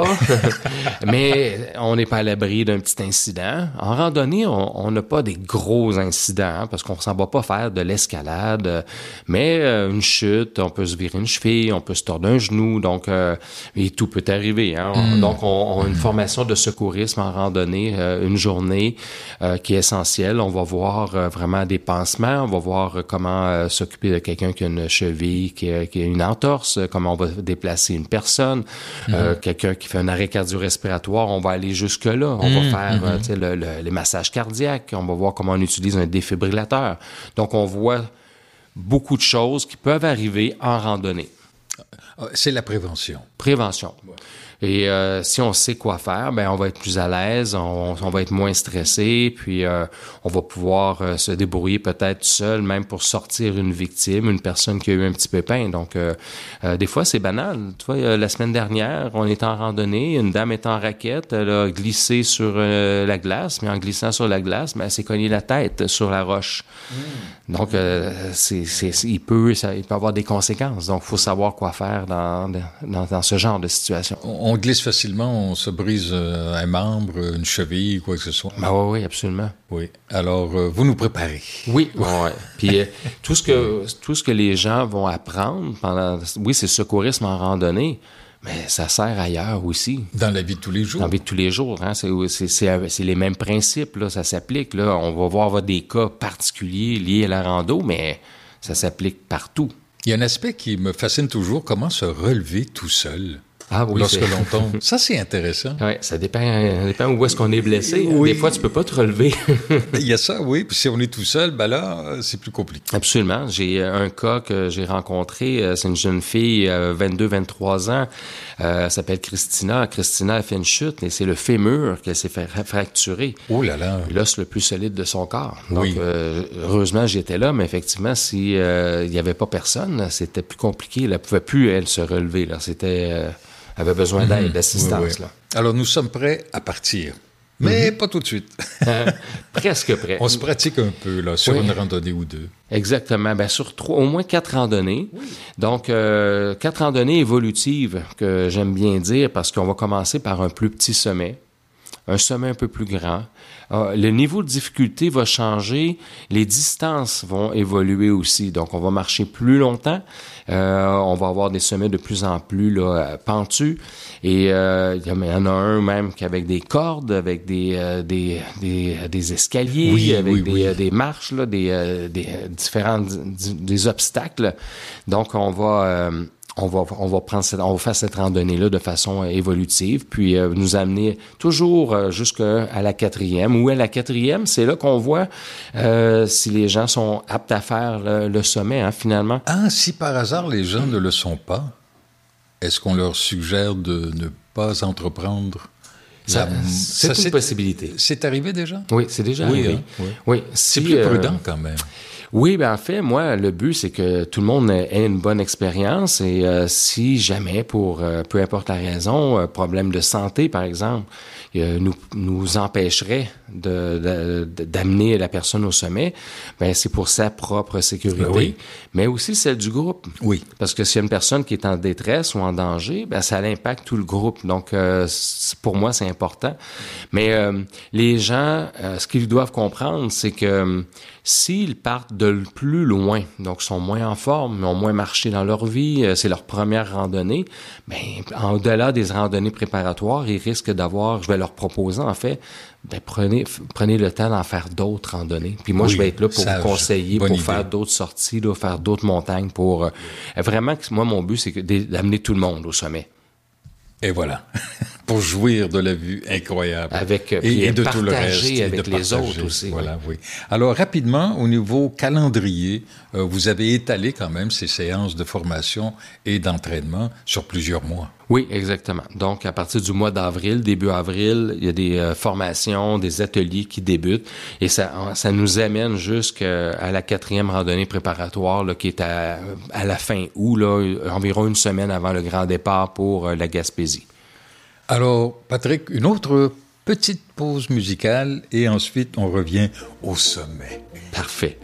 mais on n'est pas à l'abri d'un petit incident. En randonnée, on n'a pas des gros incidents parce qu'on s'en va pas faire de l'escalade, mais une chute, on peut se virer une cheville, on peut se tordre un genou, donc et tout peut arriver. Donc, on a une formation de secourisme en randonnée, une journée qui est essentielle. On va voir vraiment des pansements, on va voir comment s'occuper de quelqu'un qui a une cheville, qui a une entorse, comment on va déplacer une personne, quelqu'un qui fait un arrêt cardio-respiratoire, on va aller jusque-là. On va faire les massages cardiaques, on va voir comment on utilise un défibrillateur. Donc, on voit beaucoup de choses qui peuvent arriver en randonnée. C'est la prévention. Prévention. Ouais. Et si on sait quoi faire, ben on va être plus à l'aise, on va être moins stressé, puis on va pouvoir se débrouiller peut-être seul, même pour sortir une victime, une personne qui a eu un petit pépin. Donc, des fois, c'est banal. Tu vois, la semaine dernière, on était en randonnée, une dame est en raquette, elle a glissé sur la glace, mais en glissant sur la glace, ben, elle s'est cognée la tête sur la roche. Donc, il peut avoir des conséquences. Donc, il faut savoir quoi faire dans ce genre de situation. On glisse facilement, on se brise un membre, une cheville, quoi que ce soit. Ben oui, absolument. Oui. Alors, vous nous préparez. Oui, ouais. Puis tout ce que les gens vont apprendre pendant, c'est secourisme en randonnée, mais ça sert ailleurs aussi. Dans la vie de tous les jours. Dans la vie de tous les jours, hein. C'est les mêmes principes, là, ça s'applique, là. On va voir des cas particuliers liés à la rando, mais ça s'applique partout. Il y a un aspect qui me fascine toujours, comment se relever tout seul. Ah oui, lorsque l'on tombe. Ça, c'est intéressant. Oui, ça dépend où est-ce qu'on est blessé. Oui. Des fois, tu peux pas te relever. Il y a ça, oui. Puis si on est tout seul, ben là, c'est plus compliqué. Absolument. J'ai un cas que j'ai rencontré. C'est une jeune fille, 22-23 ans. Elle s'appelle Christina. Christina a fait une chute et c'est le fémur qu'elle s'est fait fracturer. Oh là là. L'os le plus solide de son corps. Donc, oui. Heureusement, j'étais là, mais effectivement, si il y avait pas personne, c'était plus compliqué. Elle pouvait plus, elle, se relever. Là, avait besoin d'aide, d'assistance. Oui, oui. Là. Alors, nous sommes prêts à partir. Mais pas tout de suite. Presque prêt. On se pratique un peu là, sur une randonnée ou deux. Exactement. Ben, sur au moins 4 randonnées. Oui. Donc, 4 randonnées évolutives que j'aime bien dire parce qu'on va commencer par un plus petit sommet, un sommet un peu plus grand. Le niveau de difficulté va changer, les distances vont évoluer aussi. Donc, on va marcher plus longtemps, on va avoir des sommets de plus en plus là, pentus. Et il y en a un même qu'avec des cordes, avec des escaliers, oui, avec oui, des marches, là, des différents des obstacles. Donc, on va faire cette randonnée-là de façon évolutive, puis nous amener toujours jusqu'à la 4e. Où est la 4e? C'est là qu'on voit si les gens sont aptes à faire le sommet, hein, finalement. Ah, si par hasard les gens ne le sont pas, est-ce qu'on leur suggère de ne pas entreprendre? C'est une possibilité. C'est arrivé déjà? Oui, c'est déjà arrivé. Hein, oui. C'est plus prudent quand même. Oui, ben en fait, moi, le but, c'est que tout le monde ait une bonne expérience et si jamais, pour peu importe la raison, problème de santé, par exemple, nous empêcherait d'amener la personne au sommet, ben c'est pour sa propre sécurité, mais aussi celle du groupe. Oui. Parce que s'il y a une personne qui est en détresse ou en danger, ben ça impacte tout le groupe. Donc, pour moi, c'est important. Mais les gens, ce qu'ils doivent comprendre, c'est que s'ils partent de plus loin, donc sont moins en forme, ont moins marché dans leur vie, c'est leur première randonnée, ben au-delà des randonnées préparatoires, ils risquent d'avoir, je vais leur proposer en fait, ben prenez le temps d'en faire d'autres randonnées. Puis moi, je vais être là pour vous conseiller, pour faire d'autres sorties, là, faire d'autres montagnes, pour vraiment, moi, mon but, c'est d'amener tout le monde au sommet. Et voilà, pour jouir de la vue incroyable. Et de tout le reste. Avec les autres aussi. Voilà, oui. Alors, rapidement, au niveau calendrier, vous avez étalé quand même ces séances de formation et d'entraînement sur plusieurs mois. Oui, exactement. Donc, à partir du mois d'avril, début avril, il y a des formations, des ateliers qui débutent et ça nous amène jusqu'à la 4e randonnée préparatoire là, qui est à la fin août, là, environ une semaine avant le grand départ pour la Gaspésie. Alors, Patrick, une autre petite pause musicale et ensuite on revient au sommet. Parfait.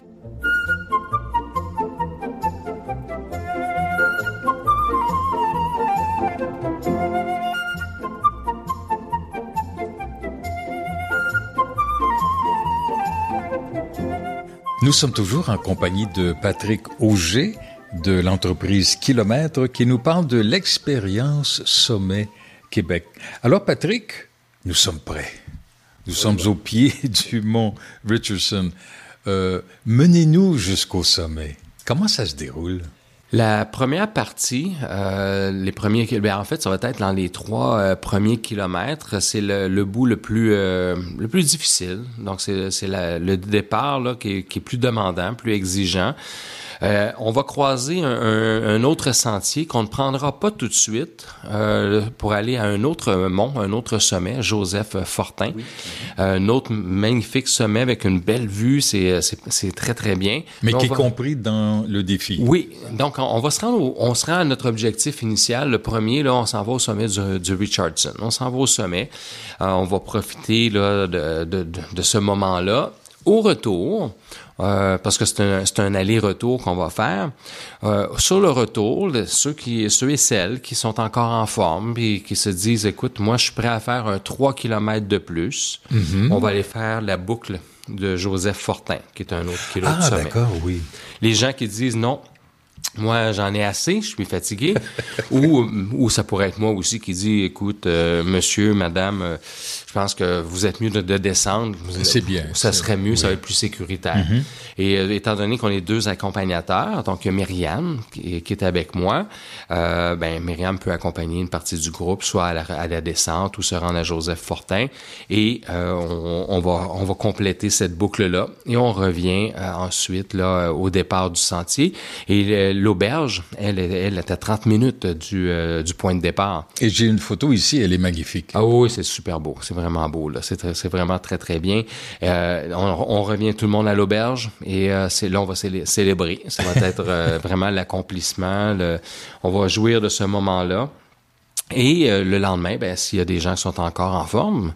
Nous sommes toujours en compagnie de Patrick Auger de l'entreprise Kilomètre qui nous parle de l'expérience Sommet Québec. Alors Patrick, nous sommes prêts. Nous sommes au pied du mont Richardson. Menez-nous jusqu'au sommet. Comment ça se déroule? La première partie, en fait, ça va être dans les 3 premiers kilomètres. C'est le bout le plus difficile. Donc, c'est le départ là qui est plus demandant, plus exigeant. On va croiser un autre sentier qu'on ne prendra pas tout de suite pour aller à un autre mont, un autre sommet, Joseph Fortin. Oui. Un autre magnifique sommet avec une belle vue, c'est très, très bien. Mais qui est compris dans le défi. Oui, donc on se rend à notre objectif initial. Le premier, là, on s'en va au sommet du Richardson. On s'en va au sommet. On va profiter là, de ce moment-là. Au retour, parce que c'est un aller-retour qu'on va faire. Sur le retour, ceux et celles qui sont encore en forme et qui se disent, écoute, moi, je suis prêt à faire un 3 km de plus. Mm-hmm. On va aller faire la boucle de Joseph Fortin, qui est un autre kilo de sommet. Ah, d'accord, oui. Les gens qui disent, non, Moi, j'en ai assez, je suis fatigué. ou ça pourrait être moi aussi qui dit, écoute, monsieur, madame, je pense que vous êtes mieux de descendre. C'est bien. Ça serait mieux, ça va être plus sécuritaire. Mm-hmm. Et étant donné qu'on est 2 accompagnateurs, donc il y a Myriam qui est avec moi, Myriam peut accompagner une partie du groupe, soit à la descente ou se rendre à Joseph Fortin. Et on va compléter cette boucle-là. Et on revient ensuite là au départ du sentier. Et l'auberge, elle est à 30 minutes du point de départ. Et j'ai une photo ici, elle est magnifique. Ah oui, c'est super beau. C'est vraiment beau, là. C'est vraiment très, très bien. On revient tout le monde à l'auberge et là, on va célébrer. Ça va être vraiment l'accomplissement. On va jouir de ce moment-là. Et le lendemain, s'il y a des gens qui sont encore en forme,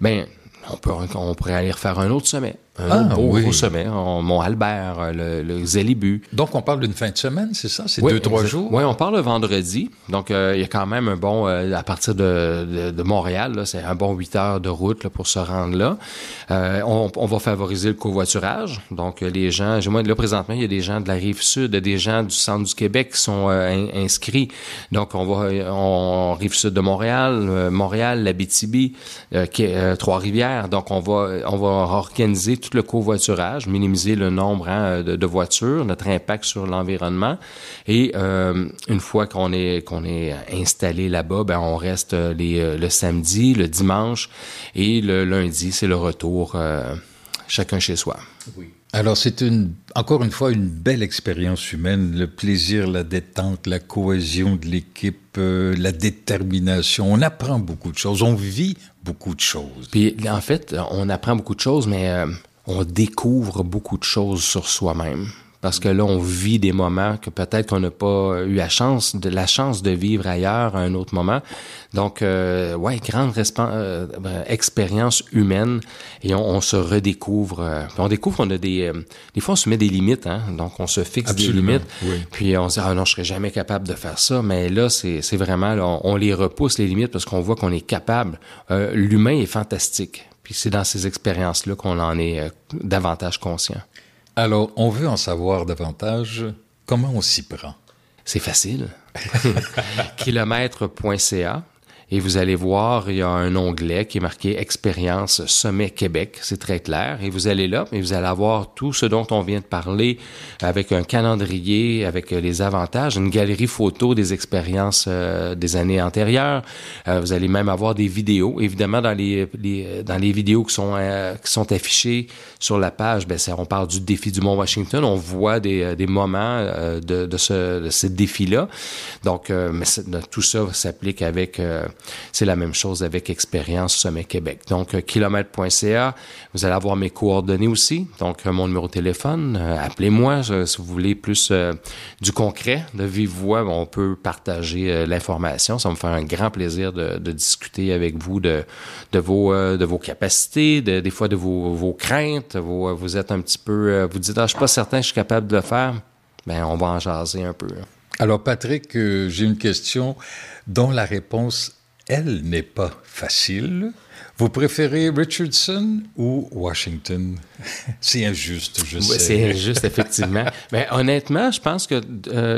on pourrait aller refaire un autre sommet. Un gros sommet, Mont-Albert, le Zélibu. Donc, on parle d'une fin de semaine, c'est ça? C'est 2-3 jours? Oui, on parle le vendredi. Donc, il y a quand même un bon, à partir de Montréal, là, c'est un bon 8 heures de route là, pour se rendre là. On va favoriser le covoiturage. Donc, les gens, là, présentement, il y a des gens de la Rive-Sud, des gens du centre du Québec qui sont inscrits. Donc, Rive-Sud de Montréal, l'Abitibi, Trois-Rivières. Donc, on va organiser tout le covoiturage, minimiser le nombre de voitures, notre impact sur l'environnement. Et une fois qu'on est installé là-bas, on reste le samedi, le dimanche et le lundi, c'est le retour chacun chez soi. Oui. Alors, c'est encore une fois une belle expérience humaine, le plaisir, la détente, la cohésion de l'équipe, la détermination. On apprend beaucoup de choses, on vit beaucoup de choses. Puis, en fait, on apprend beaucoup de choses, mais on découvre beaucoup de choses sur soi-même. Parce que là, on vit des moments que peut-être qu'on n'a pas eu la chance de vivre ailleurs à un autre moment. Donc, grande expérience humaine et on se redécouvre. On découvre qu'on a des fois, on se met des limites, hein. Donc, on se fixe Absolument, des limites. Oui. Puis, on se dit, non, je serais jamais capable de faire ça. Mais là, c'est vraiment, là, on les repousse, les limites, parce qu'on voit qu'on est capable. L'humain est fantastique. Puis, c'est dans ces expériences-là qu'on en est davantage conscient. Alors, on veut en savoir davantage. Comment on s'y prend? C'est facile. Kilomètre.ca. Et vous allez voir, il y a un onglet qui est marqué « Expérience Sommet Québec ». C'est très clair. Et vous allez là, et vous allez avoir tout ce dont on vient de parler avec un calendrier, avec les avantages, une galerie photo des expériences des années antérieures. Vous allez même avoir des vidéos. Évidemment, dans les vidéos qui sont affichées sur la page, on parle du défi du Mont-Washington. On voit des moments de ce défi-là. Donc, mais tout ça s'applique avec... c'est la même chose avec Expérience Sommet Québec. Donc, kilomètre.ca, vous allez avoir mes coordonnées aussi. Donc, mon numéro de téléphone, appelez-moi si vous voulez plus du concret, de vive voix. On peut partager l'information. Ça me fait un grand plaisir de discuter avec vous de vos capacités, des fois de vos craintes. Vous êtes un petit peu... vous dites, je suis pas certain que je suis capable de le faire. On va en jaser un peu. Alors, Patrick, j'ai une question dont la réponse... elle n'est pas facile. Vous préférez Richardson ou Washington? C'est injuste, je sais. C'est injuste, effectivement. Mais honnêtement, je pense que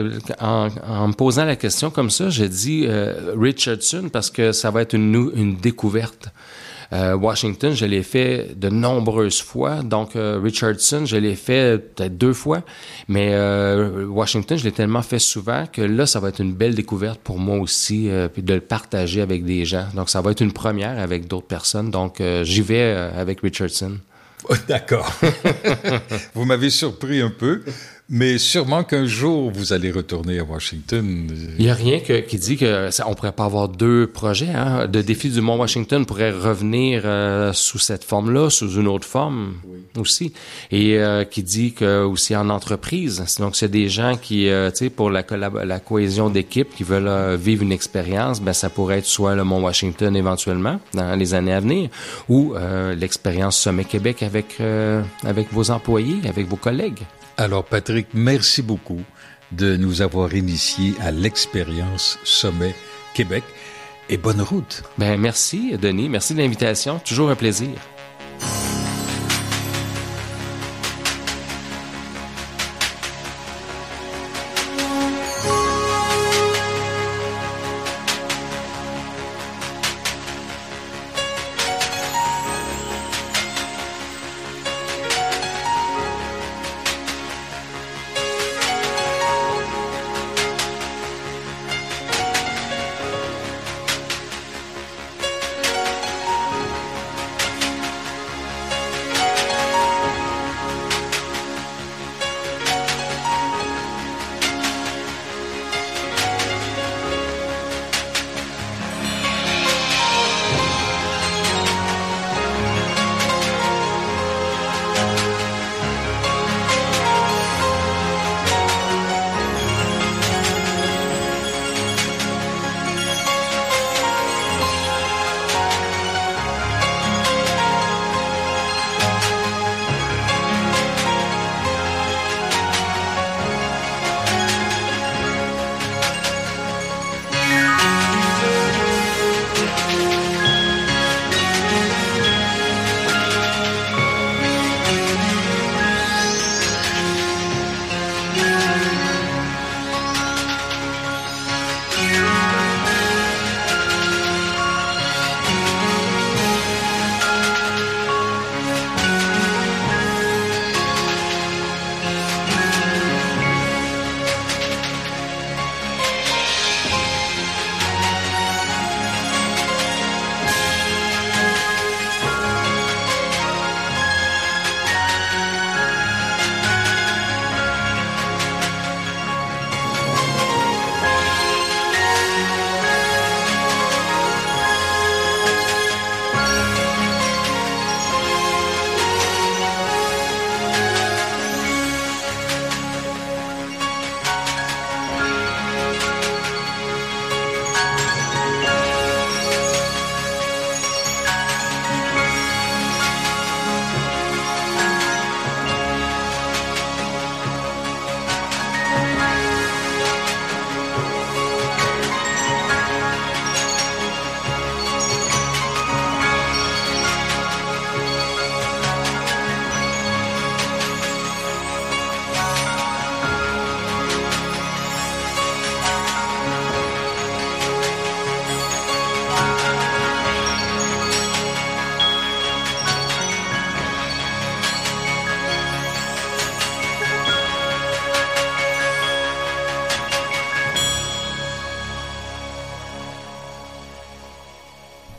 en me posant la question comme ça, j'ai dit Richardson parce que ça va être une découverte. Washington, je l'ai fait de nombreuses fois. Donc, Richardson, je l'ai fait peut-être 2 fois. Mais Washington, je l'ai tellement fait souvent que là, ça va être une belle découverte pour moi aussi, puis de le partager avec des gens. Donc, ça va être une première avec d'autres personnes. Donc, j'y vais avec Richardson. Oh, d'accord. Vous m'avez surpris un peu. Mais sûrement qu'un jour, vous allez retourner à Washington. Il n'y a rien qui dit qu'on ne pourrait pas avoir 2 projets. Hein? Le défi du Mont-Washington pourrait revenir sous cette forme-là, sous une autre forme aussi. Et qui dit que aussi en entreprise. Donc, c'est des gens qui, pour la cohésion d'équipe, qui veulent vivre une expérience, ça pourrait être soit le Mont-Washington éventuellement, dans les années à venir, ou l'expérience Sommet Québec avec vos employés, avec vos collègues. Alors, Patrick, merci beaucoup de nous avoir initiés à l'expérience Sommet Québec et bonne route. Merci, Denis. Merci de l'invitation. Toujours un plaisir.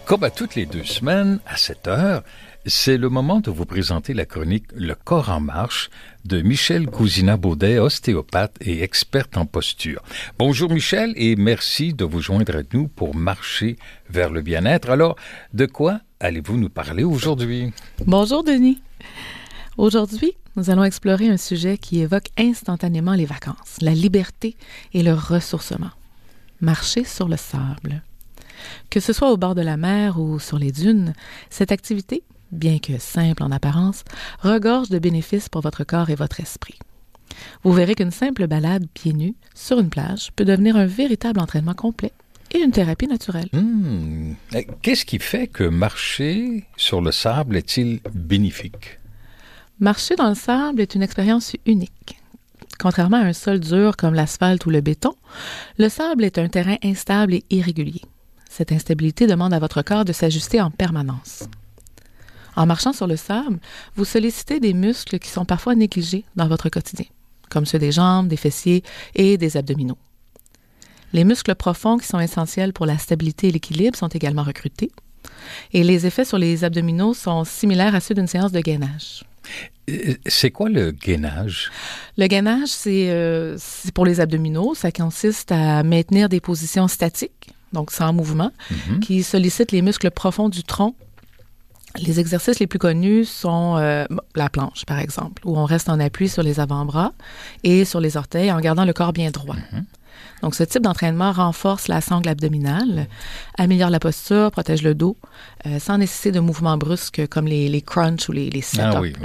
Comme à toutes les 2 semaines, à 7 heures, c'est le moment de vous présenter la chronique Le corps en marche de Michel Cousina-Baudet, ostéopathe et experte en posture. Bonjour Michel et merci de vous joindre à nous pour marcher vers le bien-être. Alors, de quoi allez-vous nous parler aujourd'hui? Bonjour Denis. Aujourd'hui, nous allons explorer un sujet qui évoque instantanément les vacances, la liberté et le ressourcement. Marcher sur le sable. Que ce soit au bord de la mer ou sur les dunes, cette activité, bien que simple en apparence, regorge de bénéfices pour votre corps et votre esprit. Vous verrez qu'une simple balade pieds nus sur une plage peut devenir un véritable entraînement complet et une thérapie naturelle. Qu'est-ce qui fait que marcher sur le sable est-il bénéfique? Marcher dans le sable est une expérience unique. Contrairement à un sol dur comme l'asphalte ou le béton, le sable est un terrain instable et irrégulier. Cette instabilité demande à votre corps de s'ajuster en permanence. En marchant sur le sable, vous sollicitez des muscles qui sont parfois négligés dans votre quotidien, comme ceux des jambes, des fessiers et des abdominaux. Les muscles profonds qui sont essentiels pour la stabilité et l'équilibre sont également recrutés, et les effets sur les abdominaux sont similaires à ceux d'une séance de gainage. C'est quoi le gainage? Le gainage, c'est pour les abdominaux. Ça consiste à maintenir des positions statiques, donc sans mouvement, qui sollicitent les muscles profonds du tronc. Les exercices les plus connus sont la planche, par exemple, où on reste en appui sur les avant-bras et sur les orteils en gardant le corps bien droit. Donc, ce type d'entraînement renforce la sangle abdominale, améliore la posture, protège le dos, sans nécessiter de mouvements brusques comme les crunchs ou les sit-ups. Ah oui.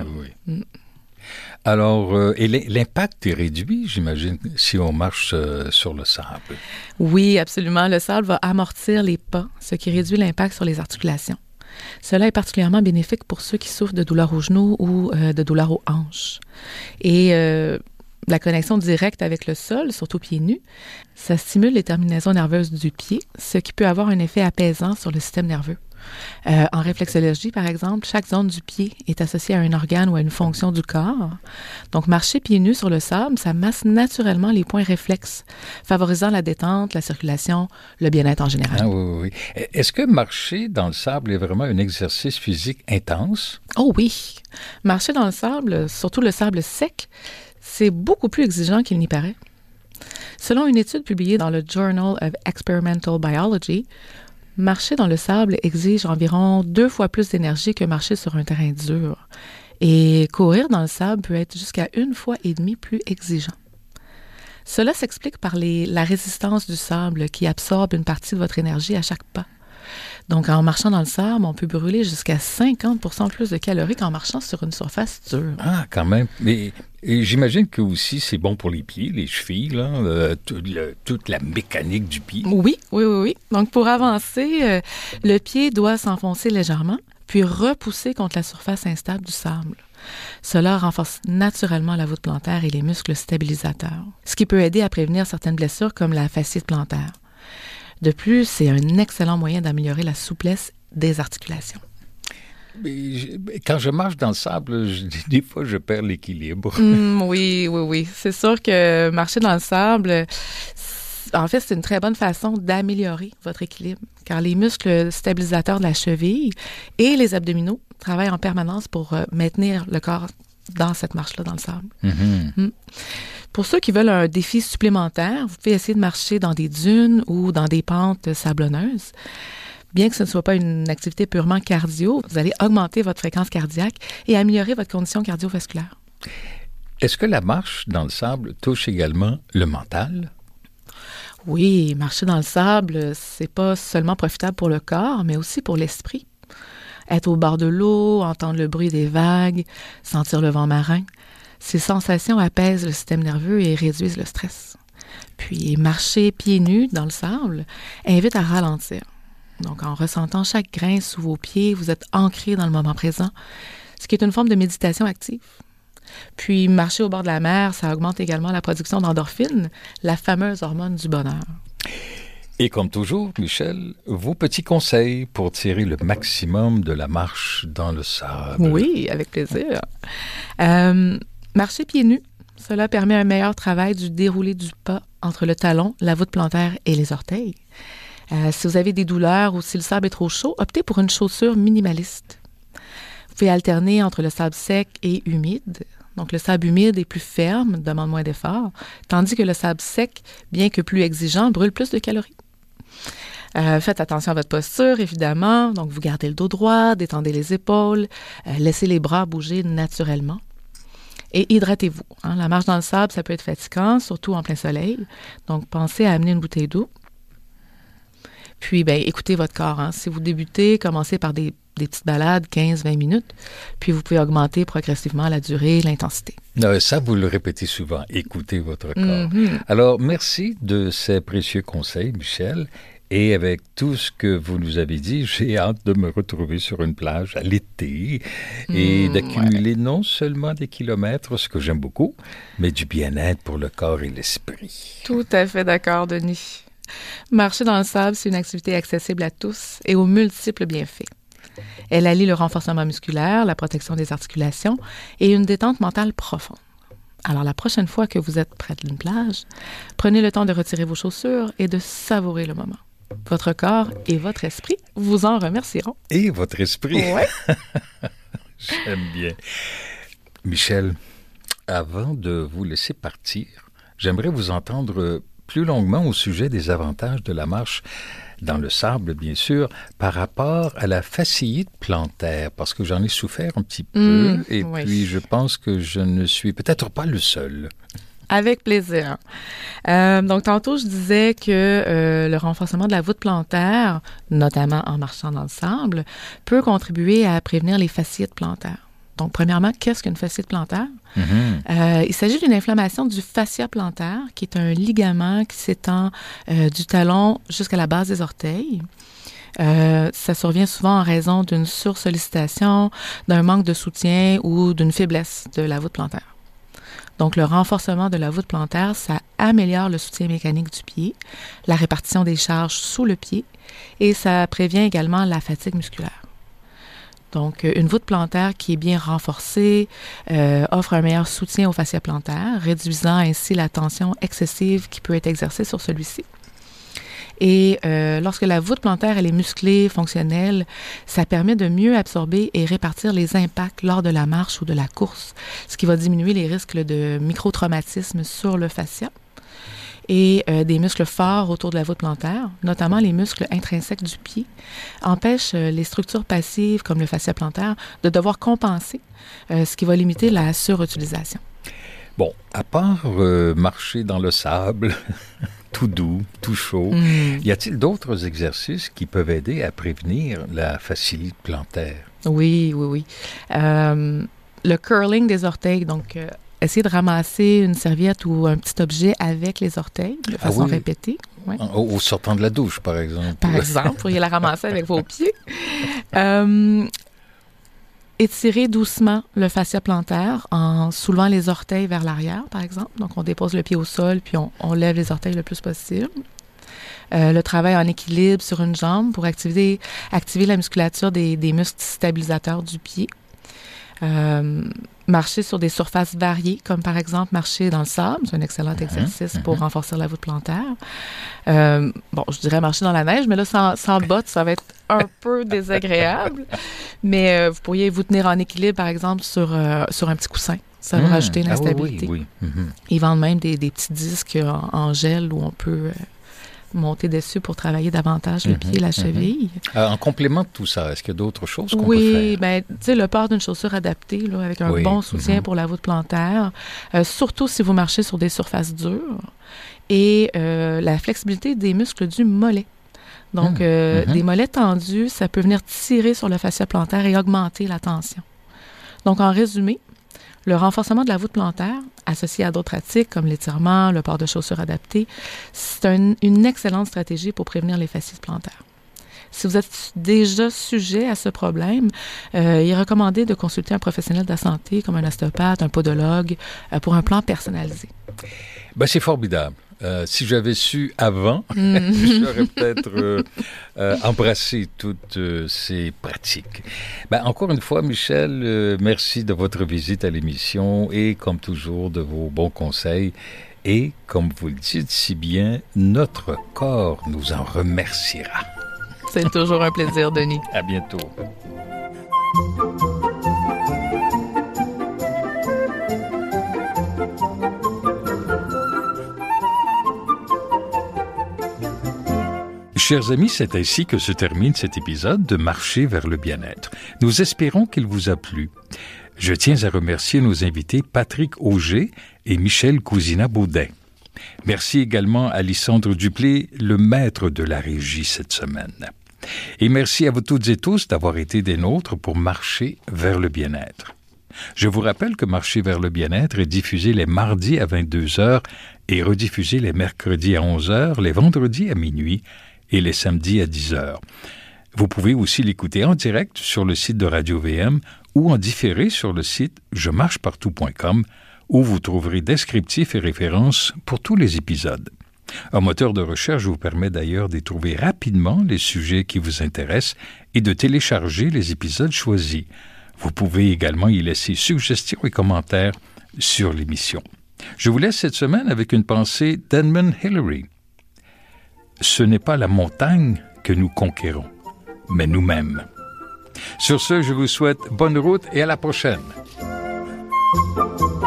Alors, et l'impact est réduit, j'imagine, si on marche sur le sable. Oui, absolument. Le sable va amortir les pas, ce qui réduit l'impact sur les articulations. Cela est particulièrement bénéfique pour ceux qui souffrent de douleurs aux genoux ou de douleurs aux hanches. Et la connexion directe avec le sol, surtout pieds nus, ça stimule les terminaisons nerveuses du pied, ce qui peut avoir un effet apaisant sur le système nerveux. En réflexologie, par exemple, chaque zone du pied est associée à un organe ou à une fonction du corps. Donc, marcher pieds nus sur le sable, ça masse naturellement les points réflexes, favorisant la détente, la circulation, le bien-être en général. Ah oui. Est-ce que marcher dans le sable est vraiment un exercice physique intense? Oh oui! Marcher dans le sable, surtout le sable sec, c'est beaucoup plus exigeant qu'il n'y paraît. Selon une étude publiée dans le Journal of Experimental Biology, marcher dans le sable exige environ 2 fois plus d'énergie que marcher sur un terrain dur. Et courir dans le sable peut être jusqu'à 1,5 fois plus exigeant. Cela s'explique par la résistance du sable qui absorbe une partie de votre énergie à chaque pas. Donc, en marchant dans le sable, on peut brûler jusqu'à 50% plus de calories qu'en marchant sur une surface dure. Ah, quand même. Mais j'imagine que aussi c'est bon pour les pieds, les chevilles, là, toute la mécanique du pied. Oui. Donc, pour avancer, le pied doit s'enfoncer légèrement, puis repousser contre la surface instable du sable. Cela renforce naturellement la voûte plantaire et les muscles stabilisateurs, ce qui peut aider à prévenir certaines blessures comme la fasciite plantaire. De plus, c'est un excellent moyen d'améliorer la souplesse des articulations. Quand je marche dans le sable, des fois, je perds l'équilibre. Oui. C'est sûr que marcher dans le sable, en fait, c'est une très bonne façon d'améliorer votre équilibre, car les muscles stabilisateurs de la cheville et les abdominaux travaillent en permanence pour maintenir le corps dans cette marche-là dans le sable. Pour ceux qui veulent un défi supplémentaire, vous pouvez essayer de marcher dans des dunes ou dans des pentes sablonneuses. Bien que ce ne soit pas une activité purement cardio, vous allez augmenter votre fréquence cardiaque et améliorer votre condition cardiovasculaire. Est-ce que la marche dans le sable touche également le mental? Oui, marcher dans le sable, c'est pas seulement profitable pour le corps, mais aussi pour l'esprit. Être au bord de l'eau, entendre le bruit des vagues, sentir le vent marin, ces sensations apaisent le système nerveux et réduisent le stress. Puis, marcher pieds nus dans le sable invite à ralentir. Donc, en ressentant chaque grain sous vos pieds, vous êtes ancré dans le moment présent, ce qui est une forme de méditation active. Puis, marcher au bord de la mer, ça augmente également la production d'endorphines, la fameuse hormone du bonheur. Et comme toujours, Michel, vos petits conseils pour tirer le maximum de la marche dans le sable. Oui, avec plaisir. Marcher pieds nus, cela permet un meilleur travail du déroulé du pas entre le talon, la voûte plantaire et les orteils. Si vous avez des douleurs ou si le sable est trop chaud, optez pour une chaussure minimaliste. Vous pouvez alterner entre le sable sec et humide. Donc, le sable humide est plus ferme, demande moins d'effort, tandis que le sable sec, bien que plus exigeant, brûle plus de calories. Faites attention à votre posture, évidemment. Donc, vous gardez le dos droit, détendez les épaules, laissez les bras bouger naturellement. Et hydratez-vous. La marche dans le sable, ça peut être fatigant, surtout en plein soleil. Donc, pensez à amener une bouteille d'eau. Puis, écoutez votre corps. Si vous débutez, commencez par des petites balades, 15-20 minutes. Puis, vous pouvez augmenter progressivement la durée, l'intensité. Ça, vous le répétez souvent. Écoutez votre corps. Alors, merci de ces précieux conseils, Michel. Et avec tout ce que vous nous avez dit, j'ai hâte de me retrouver sur une plage à l'été et d'accumuler non seulement des kilomètres, ce que j'aime beaucoup, mais du bien-être pour le corps et l'esprit. Tout à fait d'accord, Denis. Marcher dans le sable, c'est une activité accessible à tous et aux multiples bienfaits. Elle allie le renforcement musculaire, la protection des articulations et une détente mentale profonde. Alors, la prochaine fois que vous êtes près d'une plage, prenez le temps de retirer vos chaussures et de savourer le moment. Votre corps et votre esprit vous en remercieront. Et votre esprit. Ouais. J'aime bien. Michel, avant de vous laisser partir, j'aimerais vous entendre plus longuement au sujet des avantages de la marche dans le sable, bien sûr, par rapport à la fasciite plantaire, parce que j'en ai souffert un petit peu, et puis je pense que je ne suis peut-être pas le seul. Avec plaisir. Donc, tantôt, je disais que le renforcement de la voûte plantaire, notamment en marchant dans le sable, peut contribuer à prévenir les fasciites plantaires. Donc, premièrement, qu'est-ce qu'une fasciite plantaire? Il s'agit d'une inflammation du fascia plantaire, qui est un ligament qui s'étend du talon jusqu'à la base des orteils. Ça survient souvent en raison d'une sursollicitation, d'un manque de soutien ou d'une faiblesse de la voûte plantaire. Donc, le renforcement de la voûte plantaire, ça améliore le soutien mécanique du pied, la répartition des charges sous le pied et ça prévient également la fatigue musculaire. Donc, une voûte plantaire qui est bien renforcée offre un meilleur soutien au fascia plantaire, réduisant ainsi la tension excessive qui peut être exercée sur celui-ci. Et lorsque la voûte plantaire elle est musclée, fonctionnelle, ça permet de mieux absorber et répartir les impacts lors de la marche ou de la course, ce qui va diminuer les risques de microtraumatisme sur le fascia. Et des muscles forts autour de la voûte plantaire, notamment les muscles intrinsèques du pied, empêchent les structures passives comme le fascia plantaire de devoir compenser, ce qui va limiter la surutilisation. Bon, à part marcher dans le sable, tout doux, tout chaud, y a-t-il d'autres exercices qui peuvent aider à prévenir la fasciite plantaire? Oui. Le curling des orteils, donc essayer de ramasser une serviette ou un petit objet avec les orteils de façon répétée. Ouais. Au sortant de la douche, par exemple. Par exemple, vous pourriez la ramasser avec vos pieds. Étirer doucement le fascia plantaire en soulevant les orteils vers l'arrière, par exemple. Donc, on dépose le pied au sol, puis on lève les orteils le plus possible. Le travail en équilibre sur une jambe pour activer la musculature des muscles stabilisateurs du pied. Marcher sur des surfaces variées, comme par exemple marcher dans le sable, c'est un excellent exercice pour renforcer la voûte plantaire. Je dirais marcher dans la neige, mais là, sans bottes, ça va être un peu désagréable. Mais vous pourriez vous tenir en équilibre, par exemple, sur un petit coussin. Ça va rajouter une instabilité. Oui. Ils vendent même des petits disques en gel où on peut monter dessus pour travailler davantage le pied et la cheville. En complément de tout ça, est-ce qu'il y a d'autres choses qu'on peut faire? Oui, tu sais, le port d'une chaussure adaptée, là, avec un bon soutien pour la voûte plantaire, surtout si vous marchez sur des surfaces dures, et la flexibilité des muscles du mollet. Donc, des mollets tendus, ça peut venir tirer sur le fascia plantaire et augmenter la tension. Donc, en résumé, le renforcement de la voûte plantaire, associé à d'autres pratiques comme l'étirement, le port de chaussures adaptées, c'est une excellente stratégie pour prévenir les fasciites plantaires. Si vous êtes déjà sujet à ce problème, il est recommandé de consulter un professionnel de la santé comme un ostéopathe, un podologue, pour un plan personnalisé. C'est formidable. Si j'avais su avant, j'aurais peut-être embrassé toutes ces pratiques. Encore une fois, Michel, merci de votre visite à l'émission et, comme toujours, de vos bons conseils. Et, comme vous le dites si bien, notre corps nous en remerciera. C'est toujours un plaisir, Denis. À bientôt. Chers amis, c'est ainsi que se termine cet épisode de Marcher vers le bien-être. Nous espérons qu'il vous a plu. Je tiens à remercier nos invités Patrick Auger et Michel Cousina-Baudin. Merci également à Lysandre Duplé, le maître de la régie cette semaine. Et merci à vous toutes et tous d'avoir été des nôtres pour Marcher vers le bien-être. Je vous rappelle que Marcher vers le bien-être est diffusé les mardis à 22h et rediffusé les mercredis à 11h, les vendredis à minuit et les samedis à 10h. Vous pouvez aussi l'écouter en direct sur le site de Radio-VM ou en différé sur le site jemarchepartout.com où vous trouverez descriptifs et références pour tous les épisodes. Un moteur de recherche vous permet d'ailleurs d'y trouver rapidement les sujets qui vous intéressent et de télécharger les épisodes choisis. Vous pouvez également y laisser suggestions et commentaires sur l'émission. Je vous laisse cette semaine avec une pensée d'Edmund Hillary. Ce n'est pas la montagne que nous conquérons, mais nous-mêmes. Sur ce, je vous souhaite bonne route et à la prochaine.